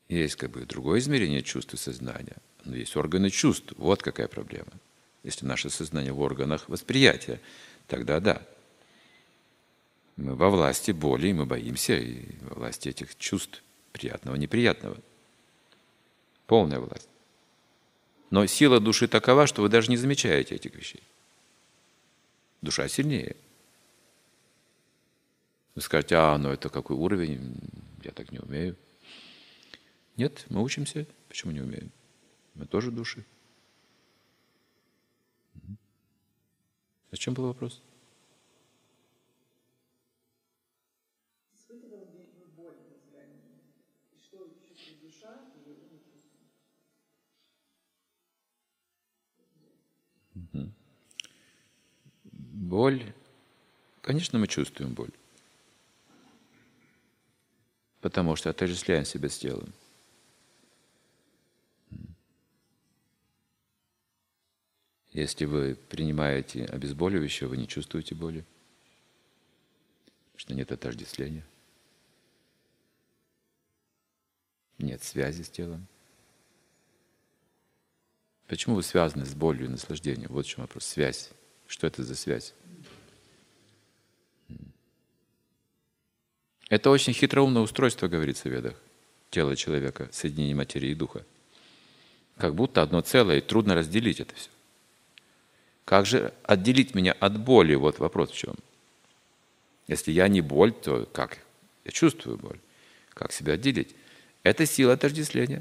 Есть как бы другое измерение чувств и сознания, но есть органы чувств. Вот какая проблема. Если наше сознание в органах восприятия, тогда да. Мы во власти боли, и мы боимся, и во власти этих чувств, приятного, неприятного. Полная власть. Но сила души такова, что вы даже не замечаете этих вещей. Душа сильнее. Вы скажете, а, ну это какой уровень, я так не умею. Нет, мы учимся. Почему не умеем? Мы тоже души. О чем был вопрос? Боль. Конечно, мы чувствуем боль. Потому что отождествляем себя с телом. Если вы принимаете обезболивающее, вы не чувствуете боли. Потому что нет отождествления. Нет связи с телом. Почему вы связаны с болью и наслаждением? Вот в чем вопрос. Связь. Что это за связь? Это очень хитроумное устройство, говорится в Ведах, тело человека, соединение материи и духа. Как будто одно целое, и трудно разделить это все. Как же отделить меня от боли? Вот вопрос в чем. Если я не боль, то как? Я чувствую боль. Как себя отделить? Это сила отождествления.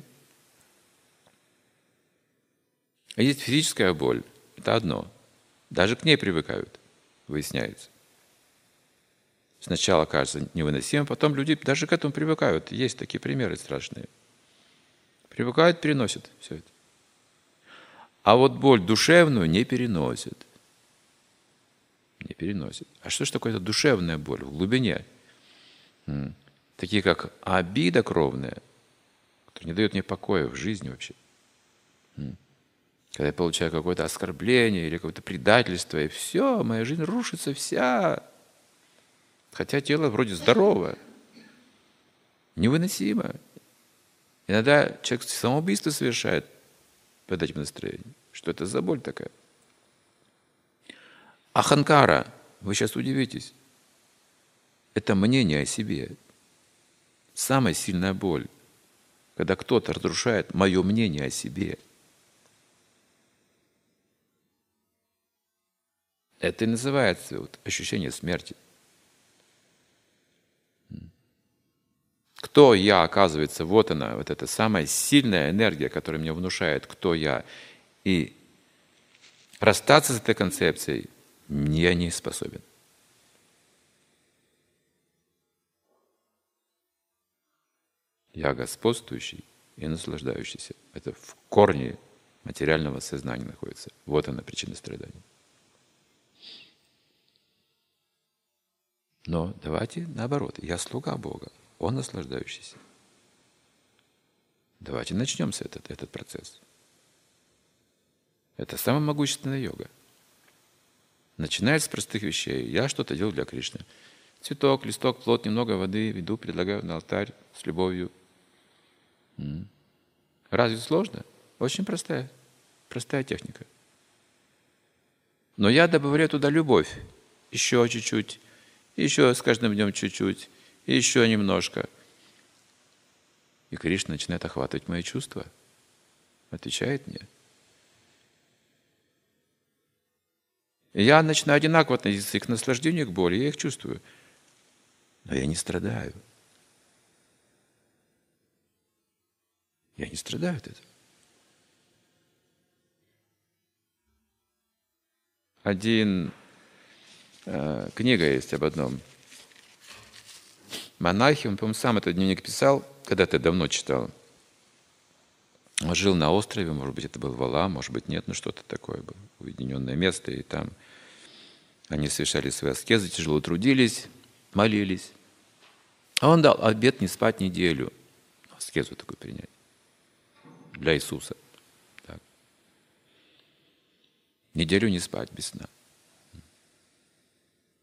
А есть физическая боль. Это одно. Даже к ней привыкают, выясняется. Сначала кажется невыносимым, потом люди даже к этому привыкают. Есть такие примеры страшные. Привыкают, переносят все это. А вот боль душевную не переносят. Не переносят. А что же такое эта душевная боль в глубине? М. Такие как обида кровная, которая не дает мне покоя в жизни вообще. М. Когда я получаю какое-то оскорбление или какое-то предательство, и все, моя жизнь рушится вся. Хотя тело вроде здоровое. Невыносимо. Иногда человек самоубийство совершает под этим настроением. Что это за боль такая? Аханкара, вы сейчас удивитесь, это мнение о себе. Самая сильная боль, когда кто-то разрушает мое мнение о себе. Это и называется вот, ощущение смерти. Кто я, оказывается, вот она, вот эта самая сильная энергия, которая мне внушает, кто я. И расстаться с этой концепцией я не способен. Я господствующий и наслаждающийся. Это в корне материального сознания находится. Вот она причина страдания. Но давайте наоборот. Я слуга Бога. Он наслаждающийся. Давайте начнем с этот, этот процесс. Это самая могущественная йога. Начинается с простых вещей. Я что-то делаю для Кришны. Цветок, листок, плод, немного воды веду, предлагаю на алтарь с любовью. Разве сложно? Очень простая. Простая техника. Но я добавляю туда любовь. Еще чуть-чуть. Еще с каждым днем чуть-чуть. И еще немножко. И Кришна начинает охватывать мои чувства. Отвечает мне. И я начинаю одинаково относиться и к наслаждению, и к боли. Я их чувствую. Но я не страдаю. Я не страдаю от этого. Один э, книга есть об одном монахе, он, по-моему, сам этот дневник писал, когда-то давно читал. Он жил на острове, может быть, это был Вала, может быть, нет, но что-то такое было, уединенное место, и там они совершали свои аскезы, тяжело трудились, молились. А он дал обет не спать неделю, аскезу такую принять для Иисуса. Так. Неделю не спать без сна.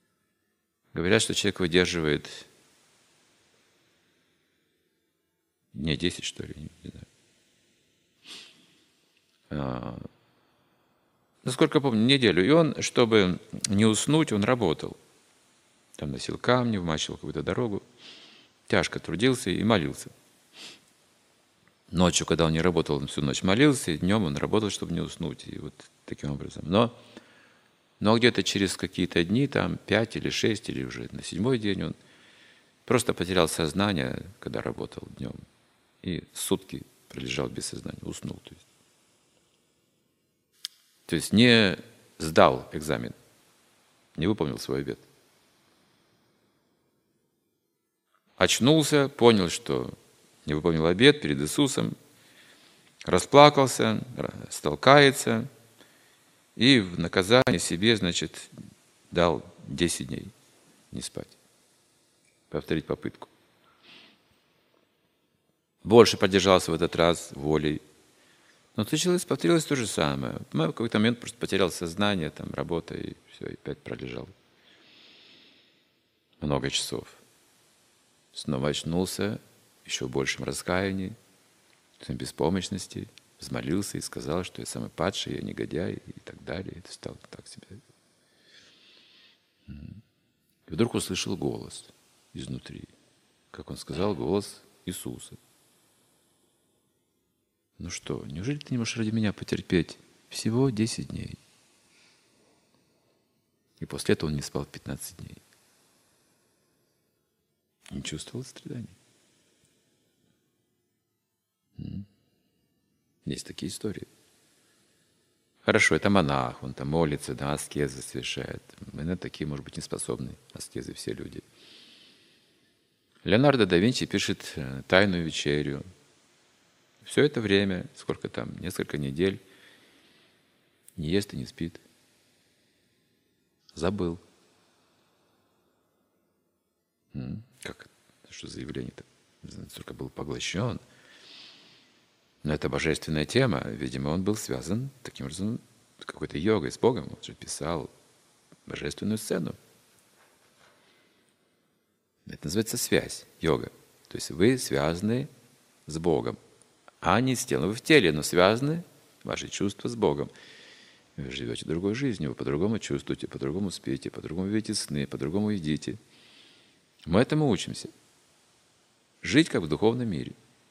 Говорят, что человек выдерживает Не, десять, что ли, не знаю. А, насколько помню, неделю. И он, чтобы не уснуть, он работал. Там носил камни, вмачивал какую-то дорогу. Тяжко трудился и молился. Ночью, когда он не работал, он всю ночь молился, и днем он работал, чтобы не уснуть. И вот таким образом. Но, но где-то через какие-то дни, там пять или шесть, или уже на седьмой день он просто потерял сознание, когда работал днем. И сутки пролежал без сознания, уснул. То есть, то есть не сдал экзамен, не выполнил свой обет. Очнулся, понял, что не выполнил обет перед Иисусом, расплакался, стал каяться, и в наказание себе, значит, дал десять дней не спать, повторить попытку. Больше продержался в этот раз волей. Но случилось, повторилось то же самое. В какой-то момент просто потерял сознание, там, работа, и все, и опять пролежал много часов. Снова очнулся, еще в большем раскаянии, в беспомощности, взмолился и сказал, что я самый падший, я негодяй, и так далее. Это стал так себе. И вдруг услышал голос изнутри. Как он сказал, голос Иисуса. Ну что, неужели ты не можешь ради меня потерпеть всего десять дней? И после этого он не спал пятнадцать дней. Не чувствовал страданий. Есть такие истории. Хорошо, это монах, он там молится, да, аскезы совершает. Мы на такие, может быть, не способны. Аскезы все люди. Леонардо да Винчи пишет «Тайную вечерю». Все это время, сколько там, несколько недель, не ест и не спит. Забыл. Как? Что за явление-то? Настолько был поглощен. Но это божественная тема. Видимо, он был связан таким образом с какой-то йогой, с Богом. Он же писал божественную сцену. Это называется связь, йога. То есть вы связаны с Богом, а не с телом. Вы в теле, но связаны ваши чувства с Богом. Вы живете другой жизнью, вы по-другому чувствуете, по-другому спите, по-другому видите сны, по-другому едите. Мы этому учимся. Жить как в духовном мире.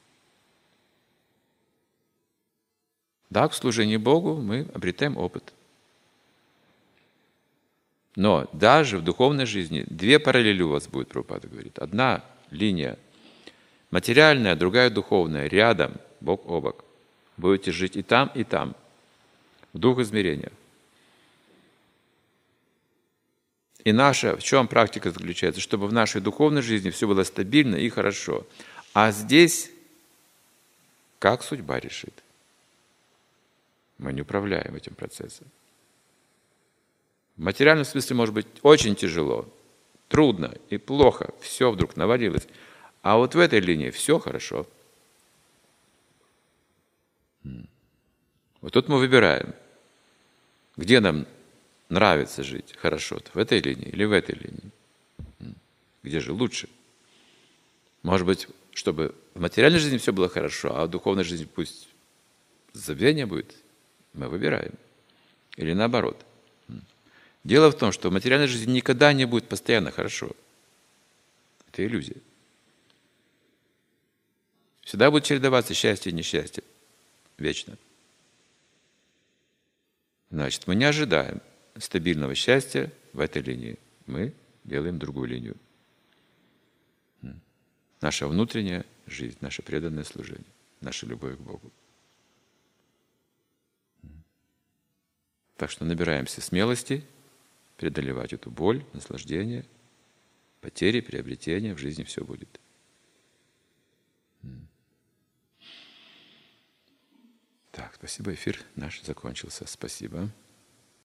Да, в служении Богу мы обретаем опыт. Но даже в духовной жизни две параллели у вас будет, Прабхупада говорит. Одна линия материальная, другая духовная, рядом, бок о бок. Будете жить и там, и там, в двух измерениях. И наша, в чем практика заключается? Чтобы в нашей духовной жизни все было стабильно и хорошо. А здесь, как судьба решит? Мы не управляем этим процессом. В материальном смысле может быть очень тяжело, трудно и плохо, все вдруг навалилось. А вот в этой линии все хорошо. Вот тут мы выбираем, где нам нравится жить хорошо, в этой линии или в этой линии. Где же лучше? Может быть, чтобы в материальной жизни все было хорошо, а в духовной жизни пусть забвение будет. Мы выбираем. Или наоборот. Дело в том, что в материальной жизни никогда не будет постоянно хорошо. Это иллюзия. Всегда будет чередоваться счастье и несчастье. Вечно. Значит, мы не ожидаем стабильного счастья в этой линии. Мы делаем другую линию. Наша внутренняя жизнь, наше преданное служение, наша любовь к Богу. Так что набираемся смелости преодолевать эту боль, наслаждение, потери, приобретения. В жизни все будет. Так, спасибо. Эфир наш закончился. Спасибо.